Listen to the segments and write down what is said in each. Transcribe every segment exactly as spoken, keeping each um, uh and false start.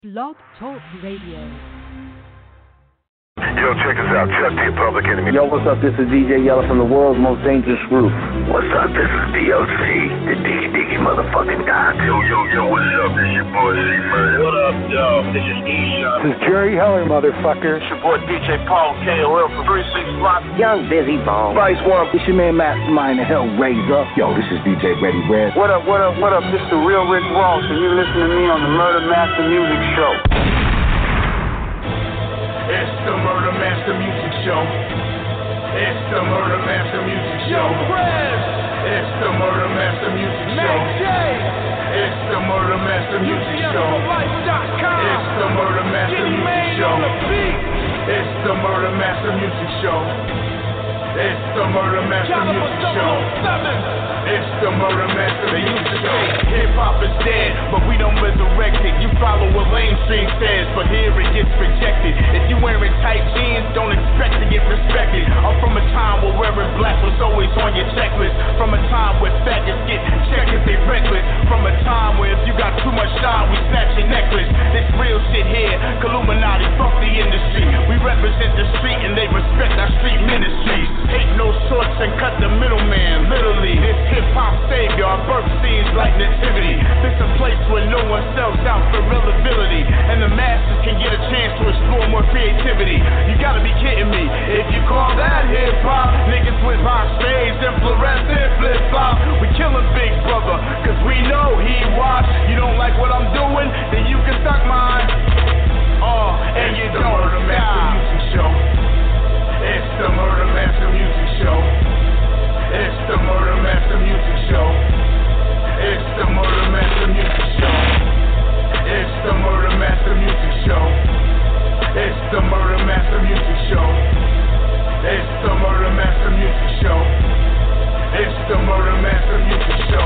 Blog Talk Radio. Yo, check us out. Chuck D, Public Enemy. Yo, what's up? This is D J Yella from the world's most dangerous group. What's up? This is D O C, the Diggy Diggy motherfucking guy. Yo, yo, yo, what's up? This your boy C-Man. What up, yo? This is E-Shot. This is Jerry Heller, motherfucker. It's your boy D J Paul K O L from three six Block. Young Busy Bone. Vice One. This your man Mastermind, the Hellraiser. Yo, this is D J Ready Red. What up, what up, what up? This is the real Rick Ross, and you're listening to me on the Murder Master Music Show. It's the Murder Master Music Show. It's the Murder Master Music Show. It's the Murder Master Music Show. It's the Murder Master Music Show. It's the Murder Master Music Show. It's the Murder Master Music Show. It's the Murder Master Music Show. It's the Murder Master Music Show. Hip hop is dead, but we don't resurrect it. You follow what mainstream says, but here it gets rejected. If you wearing tight jeans, don't expect to get respected. I'm from a time where wearing black was always on your checklist. From a time where faggots get checked if they reckless. From a time where if you got too much shine, we snatch your necklace. This real shit here, Illuminati, fuck the industry. We represent the street and they respect our street ministries. Hate no shorts and cut the middleman, literally. This hip-hop savior, our birth scenes like nativity. This a place where no one sells out for relevability, and the masses can get a chance to explore more creativity. You gotta be kidding me. If you call that hip-hop, niggas with box shades and fluorescent flip-flop. We killing Big Brother, cause we know he watch. You don't like what I'm doing, then you can suck mine. Oh, and you don't Murder Master Music Show. It's the Murder Master Music Show. It's the Murder Master Music Show. It's the Murder Master Music Show. It's the Murder Master Music Show. It's the Murder Master Music Show. It's the Murder Master Music Show. It's the Murder Master Music Show.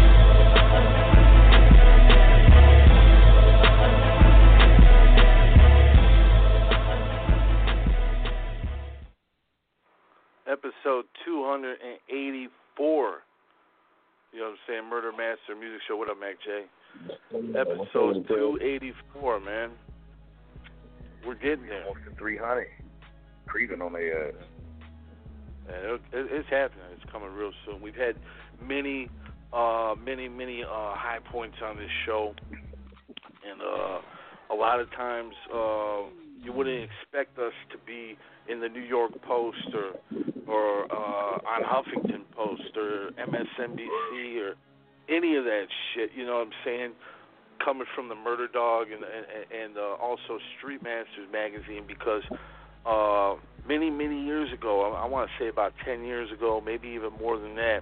Episode two eighty-four. You know what I'm saying? Murder Master Music Show. What up, Mac J? Episode two eighty-four, man. We're getting there. Almost to three hundred. Creeping on their ass. Yeah, it, it, it's happening. It's coming real soon. We've had many, uh, many, many uh, high points on this show. And uh, a lot of times uh, you wouldn't expect us to be in the New York Post or or uh, on Huffington Post or M S N B C or any of that shit, you know what I'm saying, coming from the Murder Dog and and, and uh, also Street Masters magazine, because uh, many, many years ago, I, I want to say about ten years ago, maybe even more than that,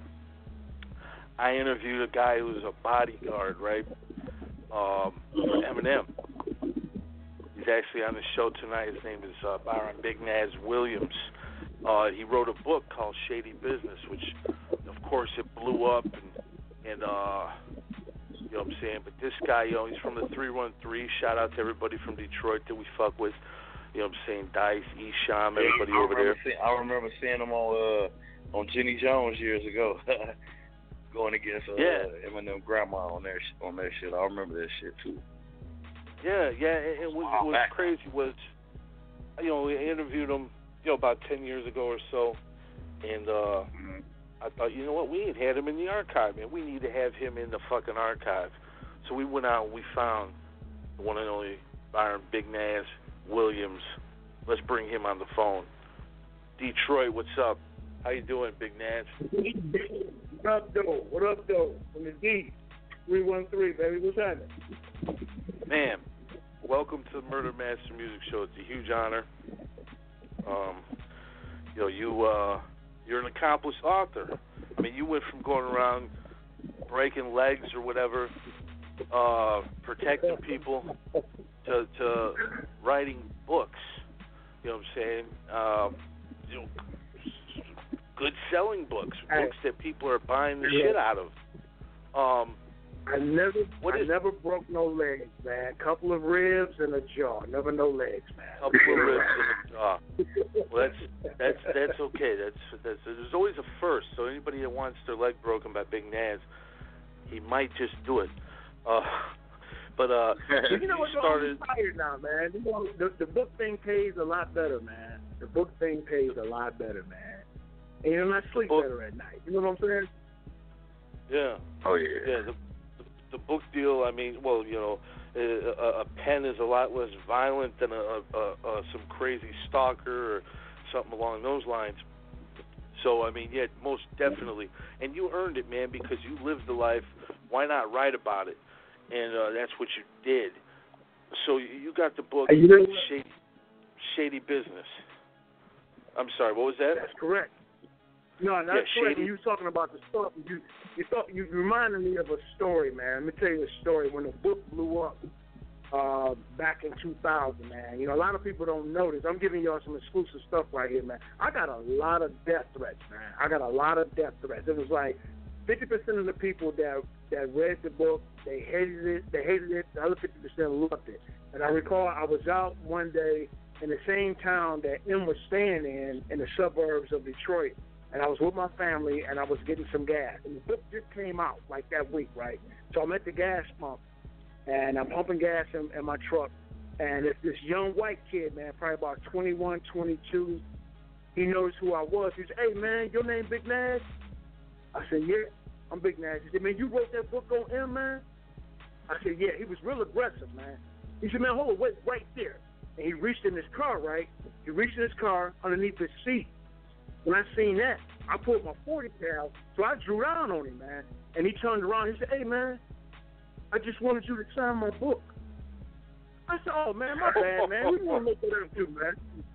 I interviewed a guy who was a bodyguard, right, um, for Eminem. He's actually on the show tonight. His name is uh, Byron Big Naz Williams. Uh, he wrote a book called Shady Business, which, of course, it blew up, and, and uh, you know what I'm saying? But this guy, you know, he's from the three one three. Shout out to everybody from Detroit that we fuck with. You know what I'm saying? Dice, Esham, everybody I over there. See, I remember seeing him on uh, on Jenny Jones years ago, going against uh, yeah. Eminem Grandma on that on that shit. I remember that shit too. Yeah, yeah. And, and what was crazy was, you know, we interviewed him, you know, about ten years ago or so, and uh, mm-hmm. I thought, you know what, we ain't had him in the archive, man. We need to have him in the fucking archive. So we went out and we found the one and only Byron Big Naz Williams. Let's bring him on the phone. Detroit, what's up? How you doing, Big Naz? What up, though? What up, though? From the D, three one three, baby. What's happening? Man, welcome to the Murder Master Music Show. It's a huge honor. Um, you know, you, uh, you're an accomplished author. I mean, you went from going around breaking legs or whatever, uh, protecting people, to, to writing books. You know what I'm saying? Um, you know, good selling books, books that people are buying the yeah. shit out of. Um, I never, what I is, never broke no legs, man. Couple of ribs and a jaw. Never no legs, man. Couple of ribs and a jaw. Well, that's that's that's okay. That's that's. There's always a first. So anybody that wants their leg broken by Big Naz, he might just do it. Uh, But uh, you know what? started. I'm tired now, man. You know, the, the book thing pays a lot better, man. The book thing pays a lot better, man. And you know, I sleep book, better at night. You know what I'm saying? Yeah. Oh yeah. Yeah. The, the, the book deal. I mean, well, you know, a, a pen is a lot less violent than a, a, a some crazy stalker or something along those lines. So I mean, yeah, most definitely. And you earned it, man, because you lived the life. Why not write about it? And uh, that's what you did. So you got the book, you know Shady, Shady Business. I'm sorry, what was that? That's correct. No, that's yeah, correct. Shady. You was talking about the story. You you thought you reminded me of a story, man. Let me tell you a story. When the book blew up uh, back in two thousand, man. You know, a lot of people don't know this. I'm giving y'all some exclusive stuff right here, man. I got a lot of death threats, man. I got a lot of death threats. It was like fifty percent of the people that that read the book, they hated it. They hated it. The other fifty percent loved it. And I recall I was out one day in the same town that M was staying in, in the suburbs of Detroit. And I was with my family, and I was getting some gas. And the book just came out, like, that week, right? So I'm at the gas pump, and I'm pumping gas in, in my truck. And it's this young white kid, man, probably about twenty-one, twenty-two. He knows who I was. He said, hey, man, your name Big Nash? I said, yeah, I'm Big Nash. He said, man, you wrote that book on M, man? I said, yeah. He was real aggressive, man. He said, man, hold on, wait, right there. And he reached in his car, right? He reached in his car underneath his seat. When I seen that, I pulled my forty cal, so I drew down on him, man. And he turned around. He said, hey, man, I just wanted you to sign my book. I said, oh, man, my bad, man. We want to make that up too, man.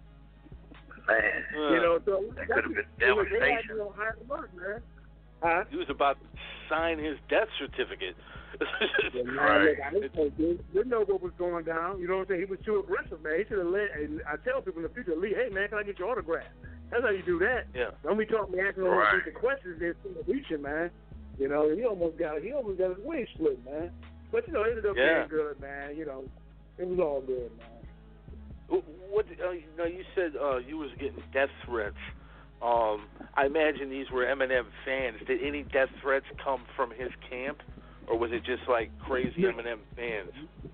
Man, uh, you know, so that could have been they had devastation. me on high alert, man. Huh? He was about to sign his death certificate. Yeah, man, Right. look, I didn't know, dude. Didn't know what was going down. You know what I'm saying? He was too aggressive, man. He should have let. And I tell people in the future, Lee, hey, man, can I get your autograph? That's how you do that. Yeah. Don't be talking, asking all Right. these questions. They're reaching, man. You know, he almost got he almost got his wig split, man. But you know, it ended up Yeah. being good, man. You know, it was all good, man. What? Uh, you know, you said uh, you was getting death threats. Um, I imagine these were Eminem fans. Did any death threats come from his camp, or was it just like crazy Eminem fans?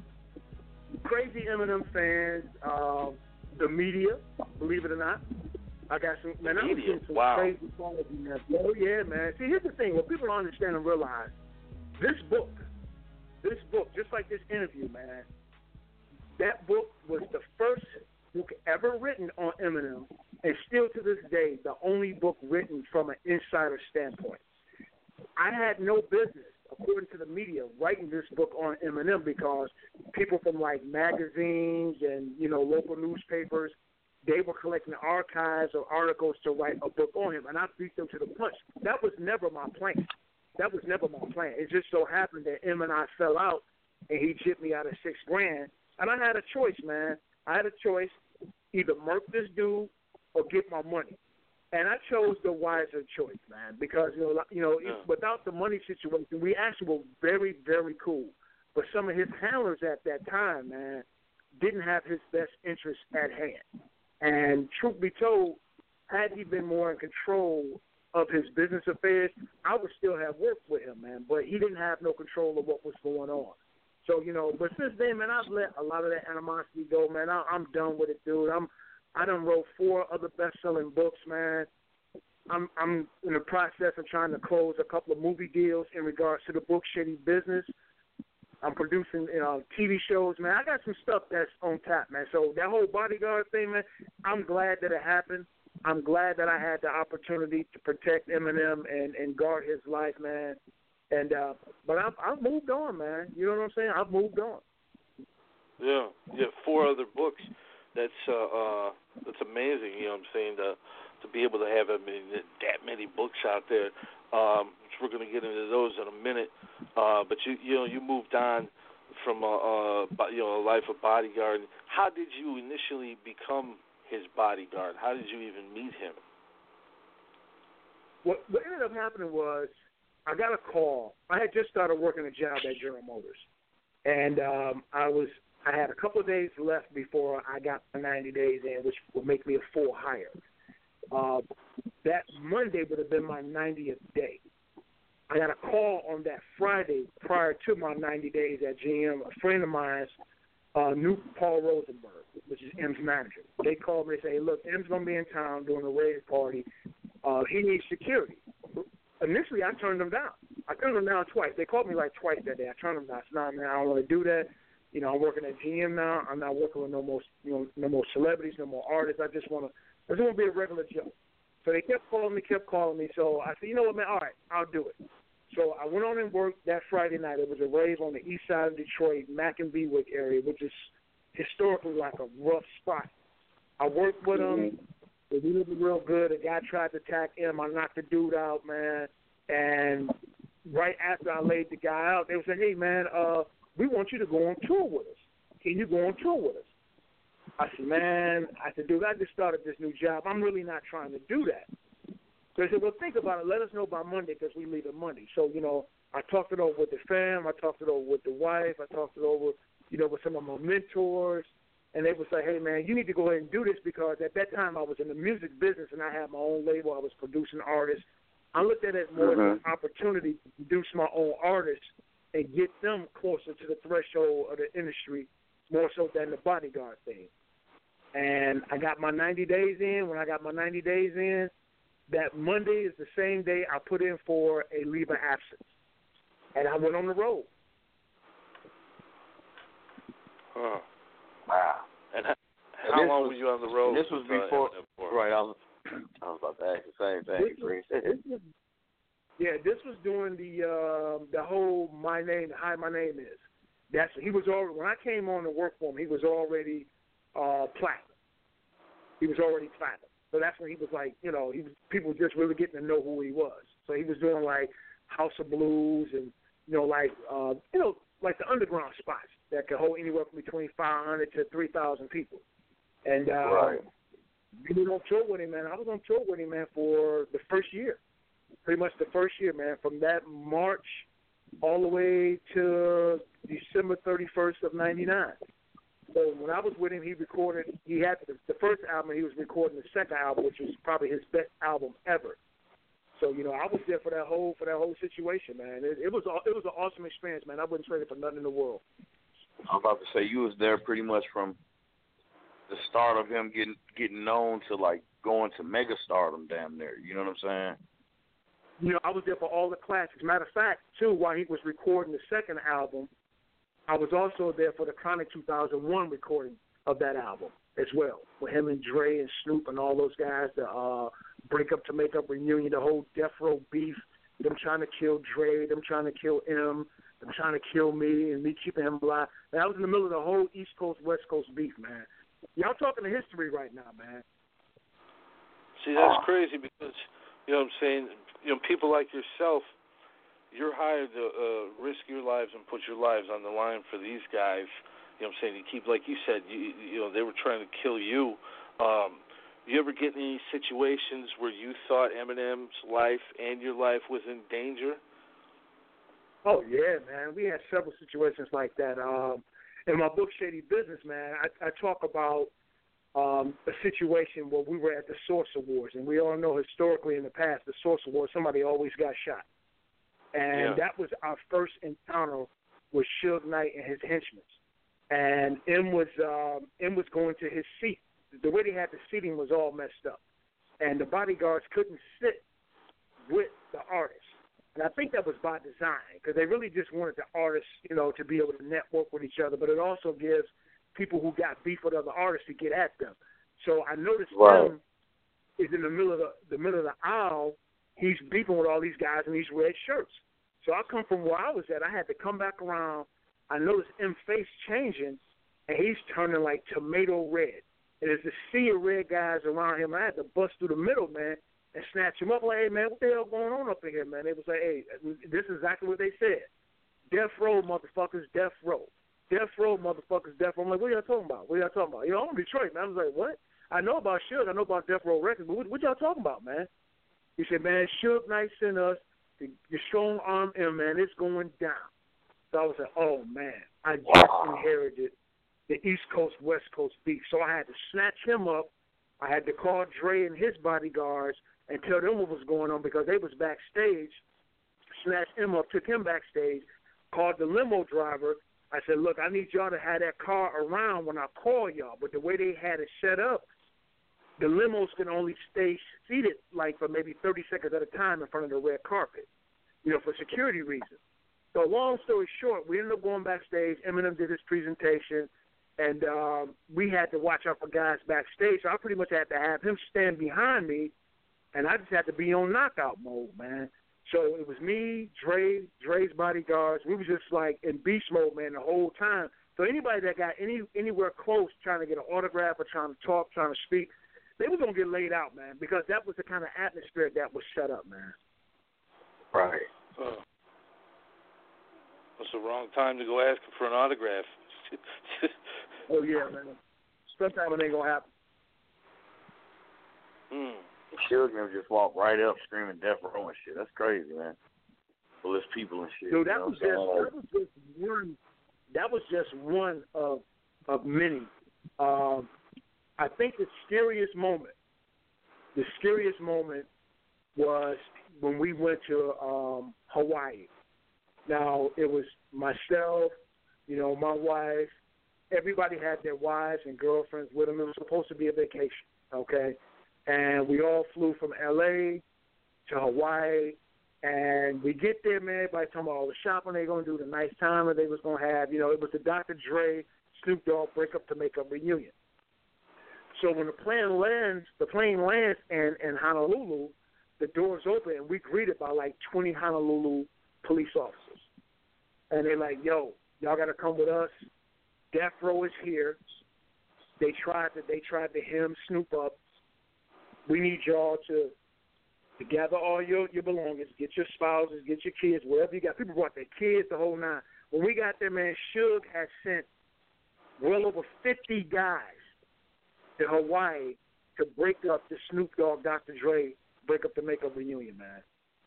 Crazy Eminem fans, uh, the media, believe it or not. I got some, man, I was Media? getting some Wow. crazy quality, man. Oh, yeah, man. See, here's the thing. What people don't understand and realize, this book, this book, just like this interview, man, that book was the first book ever written on Eminem, and still to this day, the only book written from an insider standpoint. I had no business, according to the media, writing this book on Eminem because people from, like, magazines and, you know, local newspapers, they were collecting archives or articles to write a book on him, and I beat them to the punch. That was never my plan. That was never my plan. It just so happened that M and I fell out, and he chipped me out of six grand, and I had a choice, man. I had a choice, either murk this dude or get my money. And I chose the wiser choice, man, because, you know, you know, Yeah. without the money situation, we actually were very, very cool. But some of his handlers at that time, man, didn't have his best interests at hand. And truth be told, had he been more in control of his business affairs, I would still have worked with him, man. But he didn't have no control of what was going on. So, you know, but since then, man, I've let a lot of that animosity go, man. I, I'm done with it, dude. I'm, I done wrote four other best-selling books, man. I'm, I'm in the process of trying to close a couple of movie deals in regards to the book Shady Business. I'm producing, you know, T V shows, man. I got some stuff that's on tap, man. So that whole bodyguard thing, man, I'm glad that it happened. I'm glad that I had the opportunity to protect Eminem and, and guard his life, man. And uh, but I've, I've moved on, man. You know what I'm saying? I've moved on. Yeah, yeah, four other books. That's uh, uh, that's amazing. You know what I'm saying? To to be able to have I mean, that many books out there. Um, which we're going to get into those in a minute. Uh, but you you know you moved on from a, a you know a life of bodyguard. How did you initially become his bodyguard? How did you even meet him? What, what ended up happening was I got a call. I had just started working a job at General Motors, and um, I was I had a couple of days left before I got my ninety days in, which would make me a full hire. Uh, that Monday would have been my ninetieth day. I got a call on that Friday prior to my ninety days at G M. A friend of mine uh, knew Paul Rosenberg, which is M's manager. They called me and say, hey, look, M's going to be in town doing a raid party. Uh, he needs security. Initially, I turned them down. I turned them down twice. They called me like twice that day. I turned them down. I said, nah, man, I don't want to do that. You know, I'm working at G M now. I'm not working with no more, you know, no more celebrities, no more artists. I just want to, I just want to be a regular Joe. So they kept calling me, kept calling me. So I said, you know what, man, all right, I'll do it. So I went on and worked that Friday night. It was a rave on the east side of Detroit, Mack and Bewick area, which is historically like a rough spot. I worked with them. They did real good. A guy tried to attack him. I knocked the dude out, man. And right after I laid the guy out, they were saying, hey, man, uh, we want you to go on tour with us. Can you go on tour with us? I said, man, I said, dude, I just started this new job. I'm really not trying to do that. So they said, well, think about it. Let us know by Monday because we leave on Monday. So, you know, I talked it over with the fam. I talked it over with the wife. I talked it over, you know, with some of my mentors. And they would say, hey, man, you need to go ahead and do this because at that time I was in the music business and I had my own label. I was producing artists. I looked at it more mm-hmm. as an opportunity to produce my own artists and get them closer to the threshold of the industry more so than the bodyguard thing. And I got my ninety days in. When I got my ninety days in, that Monday is the same day I put in for a leave of absence. And I went on the road. Huh. Wow. And how, how long was, were you on the road? This was before, uh, right, I was, I was about to ask the same thing. This was, this was, yeah, this was during the uh, the whole My Name, Hi, My Name Is. That's he was already, when I came on to work for him, he was already uh, platinum. He was already platinum. So that's when he was like, you know, he was, people just really getting to know who he was. So he was doing like House of Blues and, you know, like, uh, you know, like the underground spots that could hold anywhere from between five hundred to three thousand people. And uh, right. we were on tour with him, man. I was on tour with him, man, for the first year. Pretty much the first year, man, from that March all the way to December thirty-first of ninety-nine. So when I was with him, he recorded, he had the, the first album, he was recording the second album, which was probably his best album ever. So, you know, I was there for that whole for that whole situation, man. It, it was it was an awesome experience, man. I wouldn't trade it for nothing in the world. I'm about to say, you was there pretty much from the start of him getting getting known to, like, going to mega stardom damn near. You know what I'm saying? You know, I was there for all the classics. Matter of fact, too, while he was recording the second album, I was also there for the Chronic two thousand one recording of that album as well, with him and Dre and Snoop and all those guys, the uh, Break Up to Make Up reunion, the whole Death Row beef, them trying to kill Dre, them trying to kill M, them trying to kill me, and me keeping him alive. And I was in the middle of the whole East Coast, West Coast beef, man. Y'all talking to history right now, man. See, that's oh. crazy because, you know what I'm saying, you know, people like yourself, you're hired to uh, risk your lives and put your lives on the line for these guys. You know what I'm saying? You keep, like you said, you, you know, they were trying to kill you. Um, you ever get in any situations where you thought Eminem's life and your life was in danger? Oh, yeah, man. We had several situations like that. Um, in my book, Shady Business, man, I, I talk about um, a situation where we were at the Source Awards, and we all know historically in the past, the Source Awards, somebody always got shot. And yeah. that was our first encounter with Suge Knight and his henchmen. And M was um, M was going to his seat. The way they had the seating was all messed up. And the bodyguards couldn't sit with the artists. And I think that was by design because they really just wanted the artists, you know, to be able to network with each other. But it also gives people who got beef with other artists to get at them. So I noticed wow. M is in the middle of the, the middle of the aisle. He's beefing with all these guys in these red shirts. So I come from where I was at. I had to come back around. I noticed M's face changing, and he's turning like tomato red. And there's a sea of red guys around him. I had to bust through the middle, man, and snatch him up. Like, hey, man, what the hell going on up in here, man? They was like, hey, this is exactly what they said. Death row, motherfuckers, death row. Death row, motherfuckers, death row. I'm like, what are y'all talking about? What are y'all talking about? You know, I'm from Detroit, man. I was like, what? I know about Suge. I know about Death Row Records, but what, what y'all talking about, man? He said, man, Suge Knight sent us to, to strong arm him, man. It's going down. So I was like, oh, man, I just wow. inherited the East Coast, West Coast beef. So I had to snatch him up. I had to call Dre and his bodyguards and tell them what was going on because they was backstage snatched him up, took him backstage, called the limo driver. I said, look, I need y'all to have that car around when I call y'all. But the way they had it set up, the limos can only stay seated like for maybe thirty seconds at a time in front of the red carpet, you know, for security reasons. So long story short, we ended up going backstage. Eminem did his presentation, and um, we had to watch out for guys backstage. So I pretty much had to have him stand behind me, and I just had to be on knockout mode, man. So it was me, Dre, Dre's bodyguards. We was just like in beast mode, man, the whole time. So anybody that got any anywhere close trying to get an autograph or trying to talk, trying to speak, they was going to get laid out, man, because that was the kind of atmosphere that was set up, man. Right. Uh, it's the wrong time to go asking for an autograph. Oh, yeah, man. Sometimes it ain't going to happen. Hmm. Suge never just walked right up screaming death row and shit. That's crazy, man. Well, there's people and shit. Dude, that, you know was just, so, that was just one. That was just one of of many. Um, I think the scariest moment, the scariest moment was when we went to um, Hawaii. Now, it was myself, you know, my wife. Everybody had their wives and girlfriends with them. It was supposed to be a vacation, okay? And we all flew from L A to Hawaii. And we get there, man, everybody talking about all the shopping they're going to do, the nice time that they was going to have. You know, it was the Doctor Dre, Snoop Dogg breakup to make up reunion. So when the plane lands, the plane lands in, in Honolulu, the doors open, and we greeted by like twenty Honolulu police officers. And they're like, yo, y'all got to come with us. Death Row is here. They tried to, they tried to hem Snoop up. We need y'all to, to gather all your, your belongings, get your spouses, get your kids, whatever you got. People brought their kids, the whole nine. When we got there, man, Suge had sent well over fifty guys to Hawaii to break up the Snoop Dogg, Doctor Dre, break up the makeup reunion, man.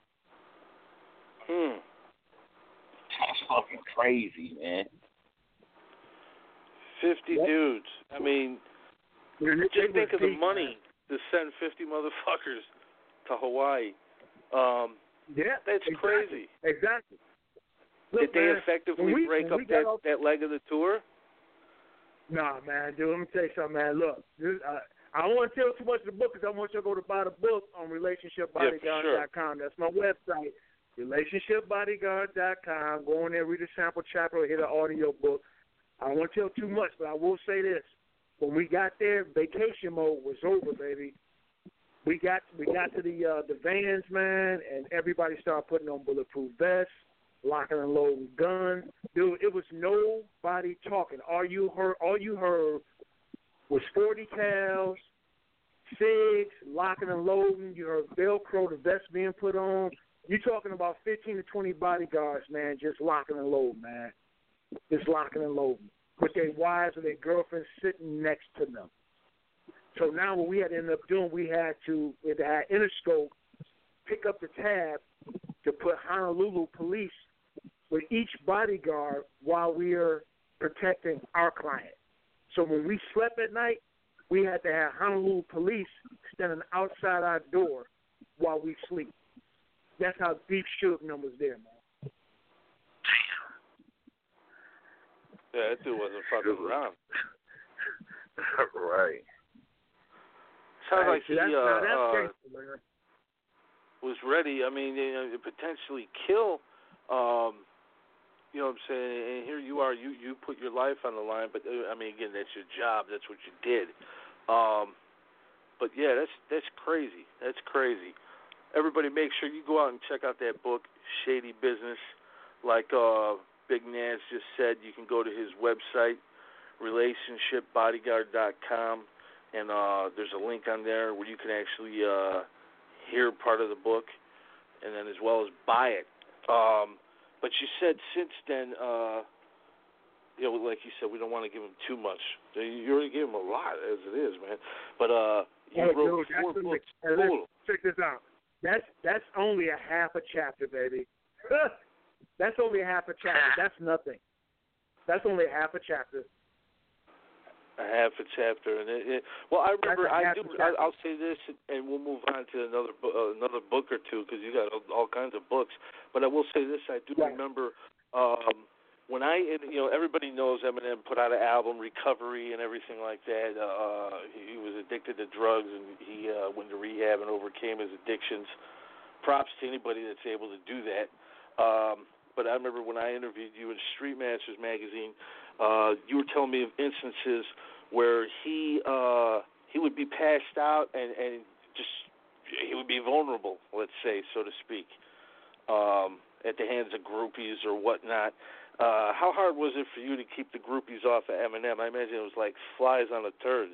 Hmm. That's fucking crazy, man. Fifty Yep. dudes. I mean, It just think was of the deep, money man. to send fifty motherfuckers to Hawaii. Um, Yeah, that's exactly. crazy. Exactly. Did Look, they man, effectively when we, break when up we got that, off, that leg of the tour? Nah, man, dude, let me tell you something, man. Look, this, uh, I don't want to tell too much of the book because I want you to go to buy the book on relationship bodyguard dot com. Yeah, That's my website, relationship bodyguard dot com. Go in there, read a sample chapter, or hit an audio book. I don't want to tell too much, but I will say this. When we got there, vacation mode was over, baby. We got we got to the uh, the vans, man, and everybody started putting on bulletproof vests, locking and loading guns. Dude, it was nobody talking. All you heard, all you heard was forty cals, cigs, locking and loading. You heard Velcro, the vest being put on. You're talking about fifteen to twenty bodyguards, man, just locking and loading, man. Just locking and loading with their wives or their girlfriends sitting next to them. So now what we had to end up doing, we had to, we had to have Interscope pick up the tab to put Honolulu police with each bodyguard while we are protecting our client. So when we slept at night, we had to have Honolulu police standing outside our door while we sleep. That's how deep Suge numbers there, man. Yeah, that dude wasn't fucking around. Right. Sounds Right, like he that's, uh, now that's uh, gangster, man. was ready. I mean, you know, to potentially kill. Um, you know what I'm saying? And here you are. You you put your life on the line, but uh, I mean, again, that's your job. That's what you did. Um, but yeah, that's that's crazy. That's crazy. Everybody, make sure you go out and check out that book, Shady Business. Like uh, Big Nance just said, you can go to his website, relationship bodyguard dot com. And uh, there's a link on there where you can actually uh, hear part of the book, and then as well as buy it. Um, but you said since then, uh, you know, like you said, we don't want to give him too much. You already gave him a lot as it is, man. But uh, you Hey, wrote dude, four that's books the, total. check this out. That's that's only a half a chapter, baby. That's only a half a chapter. That's nothing. That's only a half a chapter. A half it's after. And it, it, well, I remember I do. I, I'll say this, and we'll move on to another uh, another book or two because you got all, all kinds of books. But I will say this: I do right. remember um, when I, you know, everybody knows Eminem put out an album, Recovery, and everything like that. Uh, he was addicted to drugs, and he uh, went to rehab and overcame his addictions. Props to anybody that's able to do that. Um, but I remember when I interviewed you in Street Masters magazine. Uh, you were telling me of instances where he uh, he would be passed out and, and just he would be vulnerable, let's say, so to speak, um, at the hands of groupies or whatnot. Uh, how hard was it for you to keep the groupies off of Eminem? I imagine it was like flies on a turd.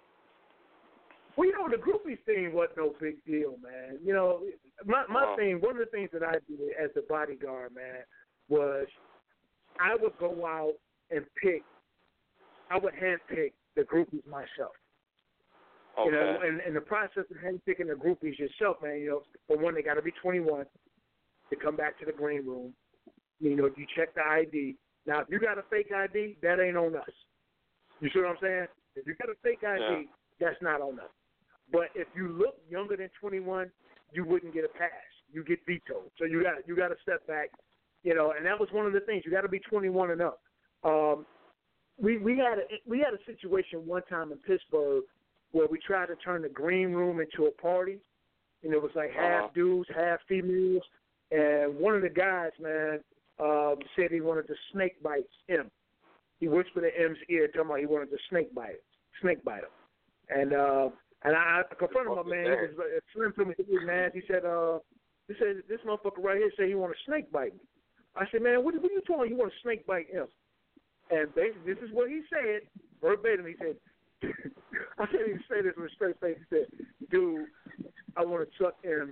Well, you know, the groupie thing wasn't no big deal, man. You know, my my uh-huh. thing, one of the things that I did as the bodyguard, man, was I would go out and pick, I would handpick the groupies myself. Okay. You know, and in the process of handpicking the groupies yourself, man, you know, for one, they got to be twenty-one to come back to the green room. You know, you check the I D. Now, if you got a fake I D, that ain't on us. You see what I'm saying? If you got a fake I D, yeah. that's not on us. But if you look younger than twenty-one, you wouldn't get a pass. You get vetoed. So you got you got to step back. You know, and that was one of the things. You got to be twenty-one and up. Um, we we had a we had a situation one time in Pittsburgh where we tried to turn the green room into a party, and it was like half uh-huh. dudes, half females, and one of the guys, man, um, said he wanted to snake bite M. He whispered in M's ear, talking about he wanted to snake bite, snake bite him, and uh, and I, I confronted my man. He was uh, slim to me, he was mad. He said, uh, he said this motherfucker right here said he want to snake bite me. I said, man, what, what are you talking? You want to snake bite M? And basically, this is what he said, verbatim. He said, I said he said this with a straight face. He said, dude, I want to suck M's.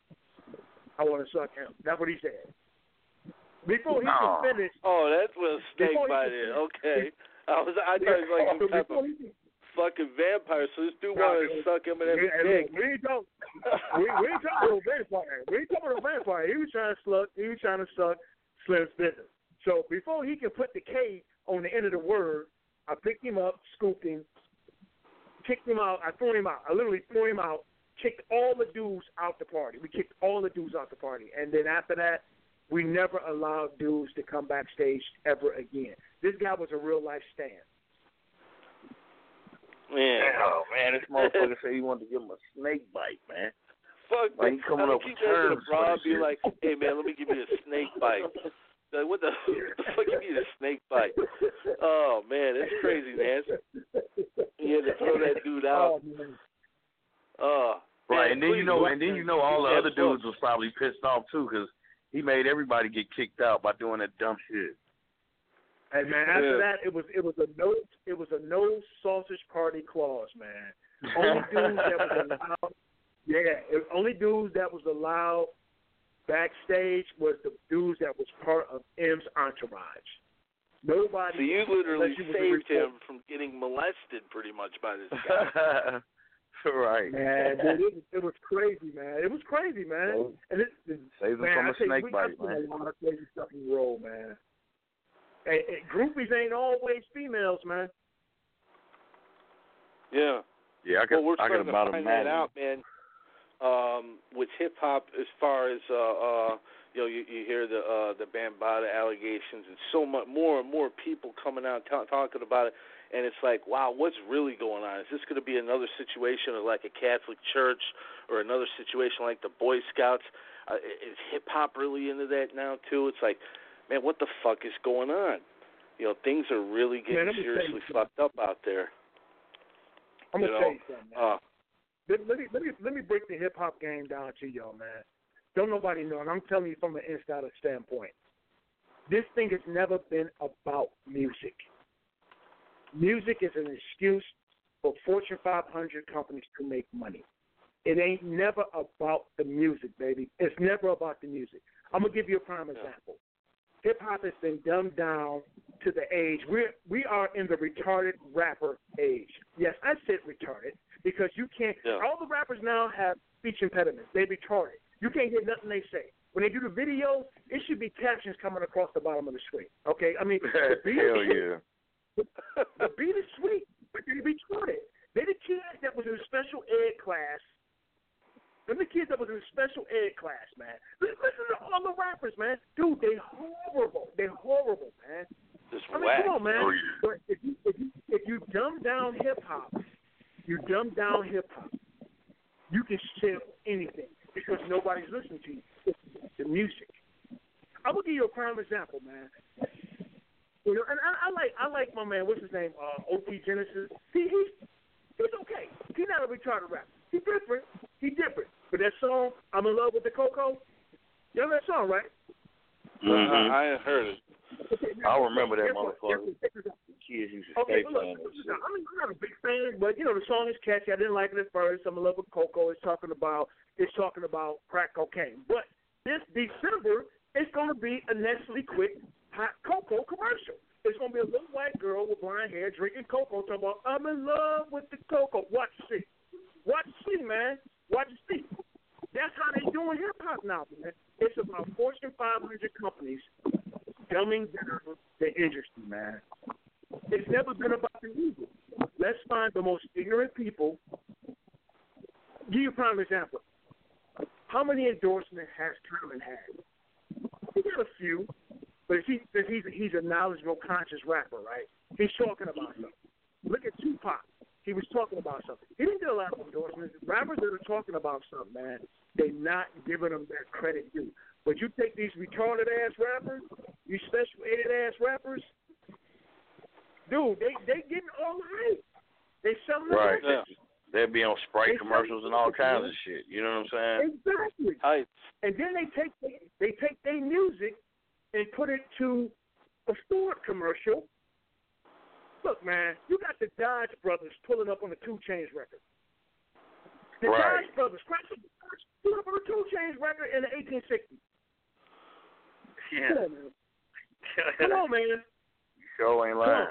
I want to suck M. That's what he said. Before he oh. could finish. Oh, that was snake biting. Okay. I was, I thought it was like some type of fucking vampire. So this dude wanted to suck him in his dick. We ain't talking. we, we ain't talking about vampire. We ain't talking about vampire. He was trying to suck. He was trying to suck Slim's business. So before he could put the K on the end of the word, I picked him up, scooped him, kicked him out. I threw him out. I literally threw him out, kicked all the dudes out the party. We kicked all the dudes out the party. And then after that, we never allowed dudes to come backstage ever again. This guy was a real-life stand. Man. Oh, man, this motherfucker said he wanted to give him a snake bite, man. Fuck, like, he's coming up with terms. Rob be like, hey, man, let me give you a snake bite. Like, what the, what the fuck you need a snake bite? Oh, man, that's crazy, man. You had to throw that dude out. Oh, man, right, and then you know, and then you know, all the yeah, other dudes was probably pissed off too, because he made everybody get kicked out by doing that dumb shit. Hey man, after yeah. that, it was it was a no it was a no sausage party clause, man. Only dudes that was allowed, yeah, it, only dudes that was allowed backstage was the dudes that was part of M's entourage. Nobody. So you literally saved him from getting molested, pretty much, by this guy. Right. Man, dude, it, was, it was crazy, man. It was crazy, man. Well, and it, it, Save them man, from I a snake we, bite, man. A lot of crazy stuff in the roll, man. And, and groupies ain't always females, man. Yeah. Yeah, I can. Well, we're I can starting about to find imagine. that out, man. Um, with hip hop, as far as uh, uh, you know, you, you hear the uh, the Bambaataa allegations, and so much more and more people coming out t- talking about it. And it's like, wow, what's really going on? Is this going to be another situation of like a Catholic church or another situation like the Boy Scouts? Uh, is hip-hop really into that now, too? It's like, man, what the fuck is going on? You know, things are really getting man, seriously fucked up out there. I'm going to tell you something, man. Uh, let, let, me, let, me, let me break the hip-hop game down to y'all, man. Don't nobody know, and I'm telling you from an insider standpoint. This thing has never been about music. Music is an excuse for Fortune five hundred companies to make money. It ain't never about the music, baby. It's never about the music. I'm going to give you a prime example. Hip-hop has been dumbed down to the age. We're, we are in the retarded rapper age. Yes, I said retarded because you can't yeah. – all the rappers now have speech impediments. They're retarded. You can't hear nothing they say. When they do the videos, it should be captions coming across the bottom of the screen, okay? I mean, the beat, hell yeah. the beat is sweet, but you special ed class. Them the kids that was in special ed class, man. Listen to all the rappers, man. Dude, they horrible. They horrible, man. Just I mean, whack. come on, man. Oh, yeah. But if you, if you if you dumb down hip hop, you dumb down hip hop, you can sell anything because nobody's listening to you. It's the music. I will give you a prime example, man. You know, and I, I like I like my man. What's his name? Uh, O T Genesis. He he's he's okay. He's not a retarded rapper. He's different. He's different. But that song, "I'm in Love with the Coco," you know that song, right? Mm-hmm. I, I ain't heard it. I remember that motherfucker. Kids used to Okay, stay but look, playing that listen, shit. I mean, I'm not a big fan, but you know the song is catchy. I didn't like it at first. "I'm in Love with Coco." It's talking about it's talking about crack cocaine. But this December, it's going to be a Nestle Quick hot cocoa commercial. It's going to be a little white girl with blonde hair drinking cocoa, talking about "I'm in love with the cocoa." Watch and see, watch and see, man. Watch and see. That's how they doing hip hop now, man. It's about Fortune five hundred companies dumbing down the industry, man. It's never been about the music. Let's find the most ignorant people. Give you a prime example. How many endorsements has Common had? He got a few, but if he, if he's, he's a knowledgeable, conscious rapper, right? He's talking about something. Look at Tupac. He was talking about something. He didn't get a lot of endorsements. Rappers that are talking about something, man, they're not giving them that credit due. But you take these retarded-ass rappers, these special-ed-ass rappers, dude, they they getting all right. They selling Right. Yeah. They'd be on Sprite They commercials and all kinds of shit. You know what I'm saying? Exactly. Hype. And then they take they take their music and put it to a Ford commercial. Look, man, you got the Dodge Brothers pulling up on the two Chainz record. The Right. Dodge Brothers, pulling up on the two Chainz record in the eighteen sixties. Yeah. Come on, man. Come on, man. Sure ain't lying.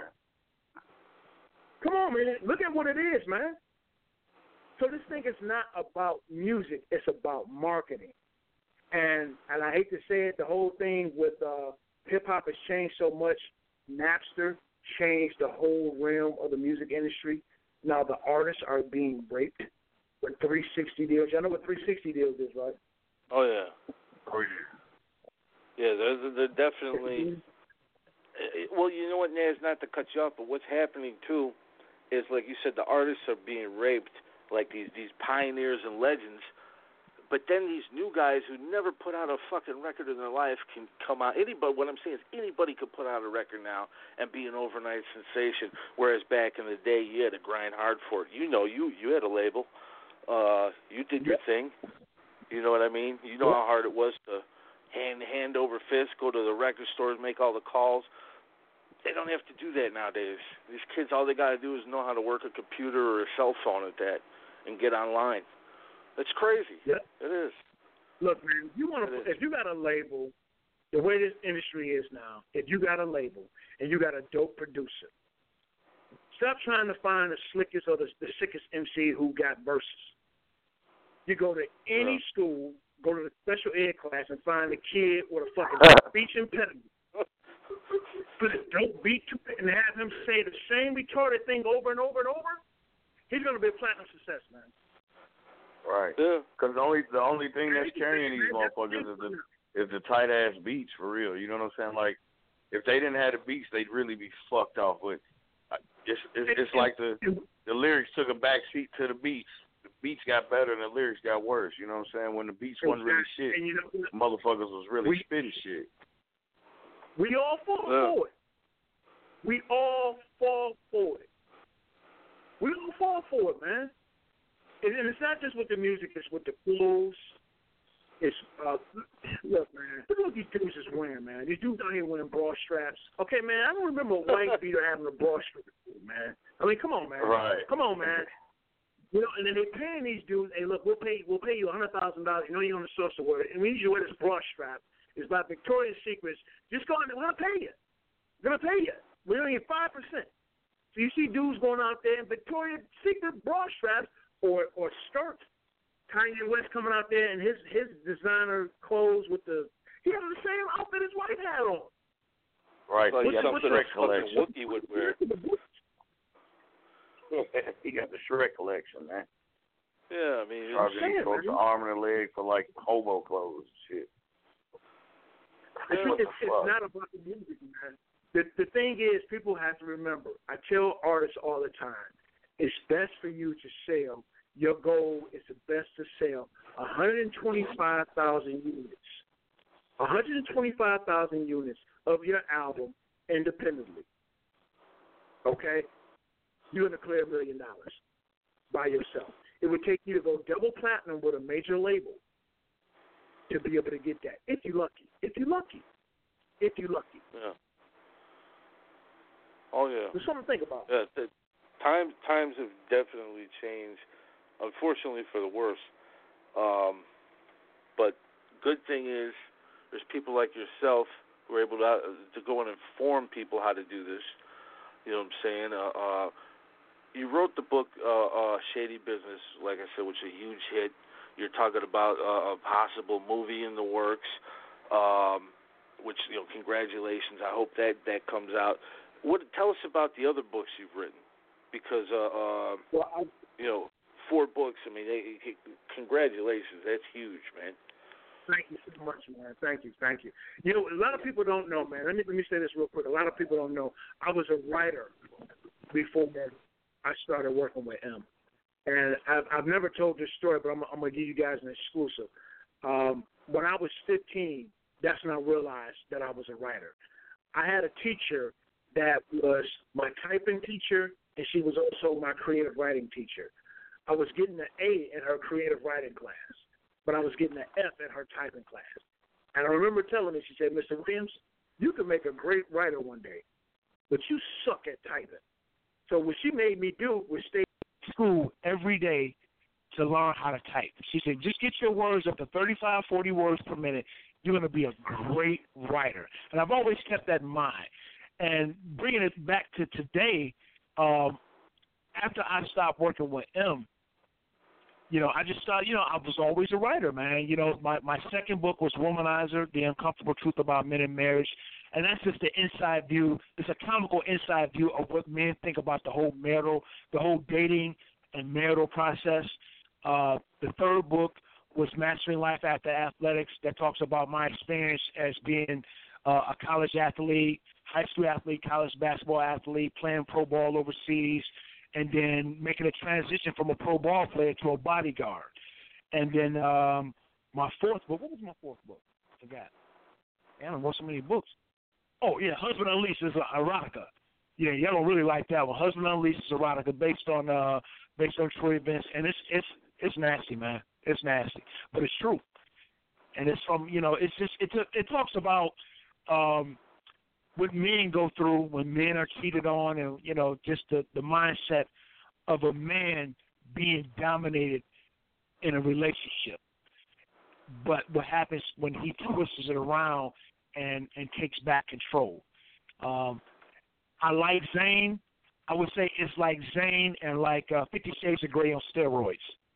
Come on, man. Look at what it is, man. So this thing is not about music. It's about marketing. And and I hate to say it, the whole thing with uh, hip-hop has changed so much. Napster changed the whole realm of the music industry. Now the artists are being raped with three sixty deals. Y'all know what three sixty deals is, right? Oh yeah. Oh, yeah. Yeah, they're, they're definitely. Well, you know what, Naz, not to cut you off, but what's happening too is, like you said, the artists are being raped, like these these pioneers and legends. But then these new guys who never put out a fucking record in their life can come out. Anybody, what I'm saying is anybody could put out a record now and be an overnight sensation. Whereas back in the day, you had to grind hard for it. You know, you you had a label. Uh, you did your thing. You know what I mean? You know how hard it was to hand hand over fist, go to the record stores, make all the calls. They don't have to do that nowadays. These kids, all they got to do is know how to work a computer or a cell phone at that and get online. It's crazy. Yep. It is. Look, man, if you want to, if you got a label, the way this industry is now, if you got a label and you got a dope producer, stop trying to find the slickest or the, the sickest M C who got verses. You go to any Yeah. school, go to the special ed class, and find a kid with a fucking speech impediment. Put a dope beat to it and have him say the same retarded thing over and over and over. He's gonna be a platinum success, man. Right. Yeah. Because the only the only thing that's carrying these motherfuckers is the is the tight ass beats for real. You know what I'm saying? Like, if they didn't have the beats, they'd really be fucked off. But it's it's, it's like the the lyrics took a back seat to the beats. The beats got better and the lyrics got worse. You know what I'm saying? When the beats wasn't really shit, and you know, motherfuckers was really we, spitting shit. We all fall Yeah. for it. We all fall for it. We all fall for it, man. And, and it's not just with the music; it's with the clothes. It's uh, look, man. Look what these dudes is wearing, man. These dudes out here wearing bra straps. Okay, man. I don't remember a white beater having a bra strap, man. I mean, come on, man. Right. Come on, man. You know, and then they're paying these dudes. Hey, look, we'll pay. We'll pay you a hundred thousand dollars. You know, you're on the social work, and we need you to wear this bra strap. It's by Victoria's Secrets. Just go in there. We're gonna pay you. We're gonna pay you. We're gonna get five percent. So you see dudes going out there in Victoria's Secret bra straps or or skirts. Kanye West coming out there in his his designer clothes with the he had the same outfit his wife had on. Right. Like He got the something Shrek a fucking collection. Wookiee would wear. He got the Shrek collection, man. Yeah, I mean, charging these folks an arm and a leg for like hobo clothes and shit. It's, What the it's, it's fuck? not about the music, man. The the thing is, people have to remember. I tell artists all the time, it's best for you to sell. Your goal is the best to sell one hundred twenty-five thousand units. one hundred twenty-five thousand units of your album independently. Okay? You're going to clear a million dollars by yourself. It would take you to go double platinum with a major label to be able to get that. If you're lucky. If you're lucky. If you're lucky. Yeah. Oh, yeah. There's something to think about. Yeah, the, times, times have definitely changed, unfortunately for the worse. Um, but good thing is there's people like yourself who are able to, uh, to go and inform people how to do this. You know what I'm saying? Uh, uh, you wrote the book uh, uh, Shady Business, like I said, which is a huge hit. You're talking about uh, a possible movie in the works, um, which, you know, congratulations. I hope that, that comes out. What tell us about the other books you've written? Because, uh, uh, well, I, you know, four books, I mean, they, they, congratulations. That's huge, man. Thank you so much, man. Thank you, thank you. You know, a lot of people don't know, man. Let me let me say this real quick. A lot of people don't know. I was a writer before I started working with M. And I've, I've never told this story, but I'm, I'm going to give you guys an exclusive. Um, when I was fifteen, that's when I realized that I was a writer. I had a teacher that was my typing teacher, and she was also my creative writing teacher. I was getting an A in her creative writing class, but I was getting an F in her typing class. And I remember telling me, she said, Mister Williams, you can make a great writer one day, but you suck at typing. So what she made me do was stay in school every day to learn how to type. She said, just get your words up to thirty-five, forty words per minute. You're going to be a great writer. And I've always kept that in mind. And bringing it back to today, um, after I stopped working with M, you know, I just started, you know, I was always a writer, man. You know, my, my second book was Womanizer, The Uncomfortable Truth About Men in Marriage. And that's just the inside view. It's a comical inside view of what men think about the whole marital, the whole dating and marital process. Uh, the third book was Mastering Life After Athletics, that talks about my experience as being uh, a college athlete, high school athlete, college basketball athlete, playing pro ball overseas, and then making a transition from a pro ball player to a bodyguard. And then um, my fourth book, what was my fourth book? I forgot. Man, I wrote so many books. Oh, yeah, Husband Unleashed is uh, erotica. Yeah, y'all don't really like that one. Husband Unleashed is erotica based on uh, based on true events, and it's it's it's nasty, man. It's nasty, but it's true, and it's from you know it's just it's a, it talks about um, what men go through when men are cheated on, and you know just the the mindset of a man being dominated in a relationship. But what happens when he twists it around and, and takes back control. Um, I like Zayn. I would say it's like Zayn and like uh, Fifty Shades of Grey on steroids.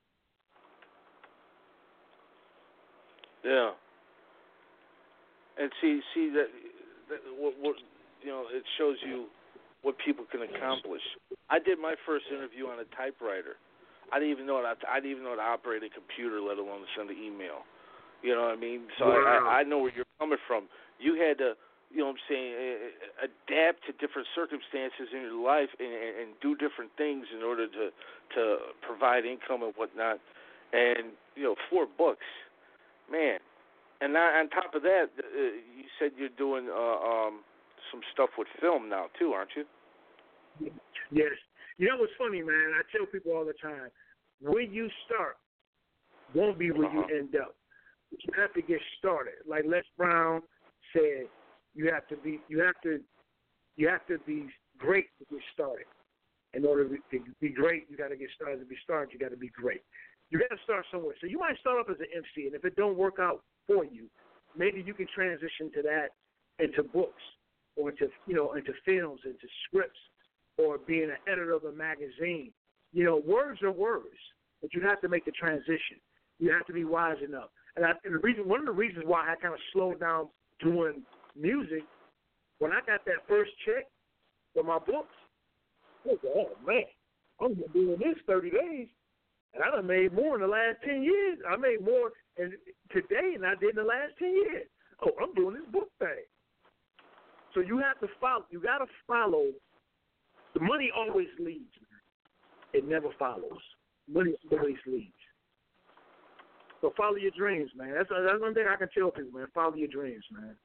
Yeah. And see, see that, that what, what you know, it shows you what people can accomplish. I did my first interview on a typewriter. I didn't even know how to, I didn't even know how to operate a computer, let alone to send an email. You know what I mean? So wow. I, I know where you're coming from. You had to, you know what I'm saying, adapt to different circumstances in your life and, and do different things in order to to provide income and whatnot. And, you know, four books, man. And now, on top of that, uh, you said you're doing uh, um, some stuff with film now, too, aren't you? Yes. You know what's funny, man? I tell people all the time, where you start won't be where uh-huh. you end up. You have to get started. Like Les Brown said, you have to be you have to you have to be great to get started. In order to be great, you got to get started. To be started, you got to be great. You got to start somewhere. So you might start up as an M C, and if it don't work out for you, maybe you can transition to that into books or into you know into films, into scripts, or being an editor of a magazine. You know, words are words, but you have to make the transition. You have to be wise enough. And, I, and the reason, one of the reasons why I kind of slowed down doing music, when I got that first check for my books, I was like, oh, man, I'm going to be doing this thirty days. And I done made more in the last ten years. I made more in, today than I did in the last ten years. Oh, I'm doing this book thing. So you have to follow. You got to follow. The money always leads. It never follows. Money always leads. So follow your dreams, man. That's that's one thing I can tell people, man. Follow your dreams, man.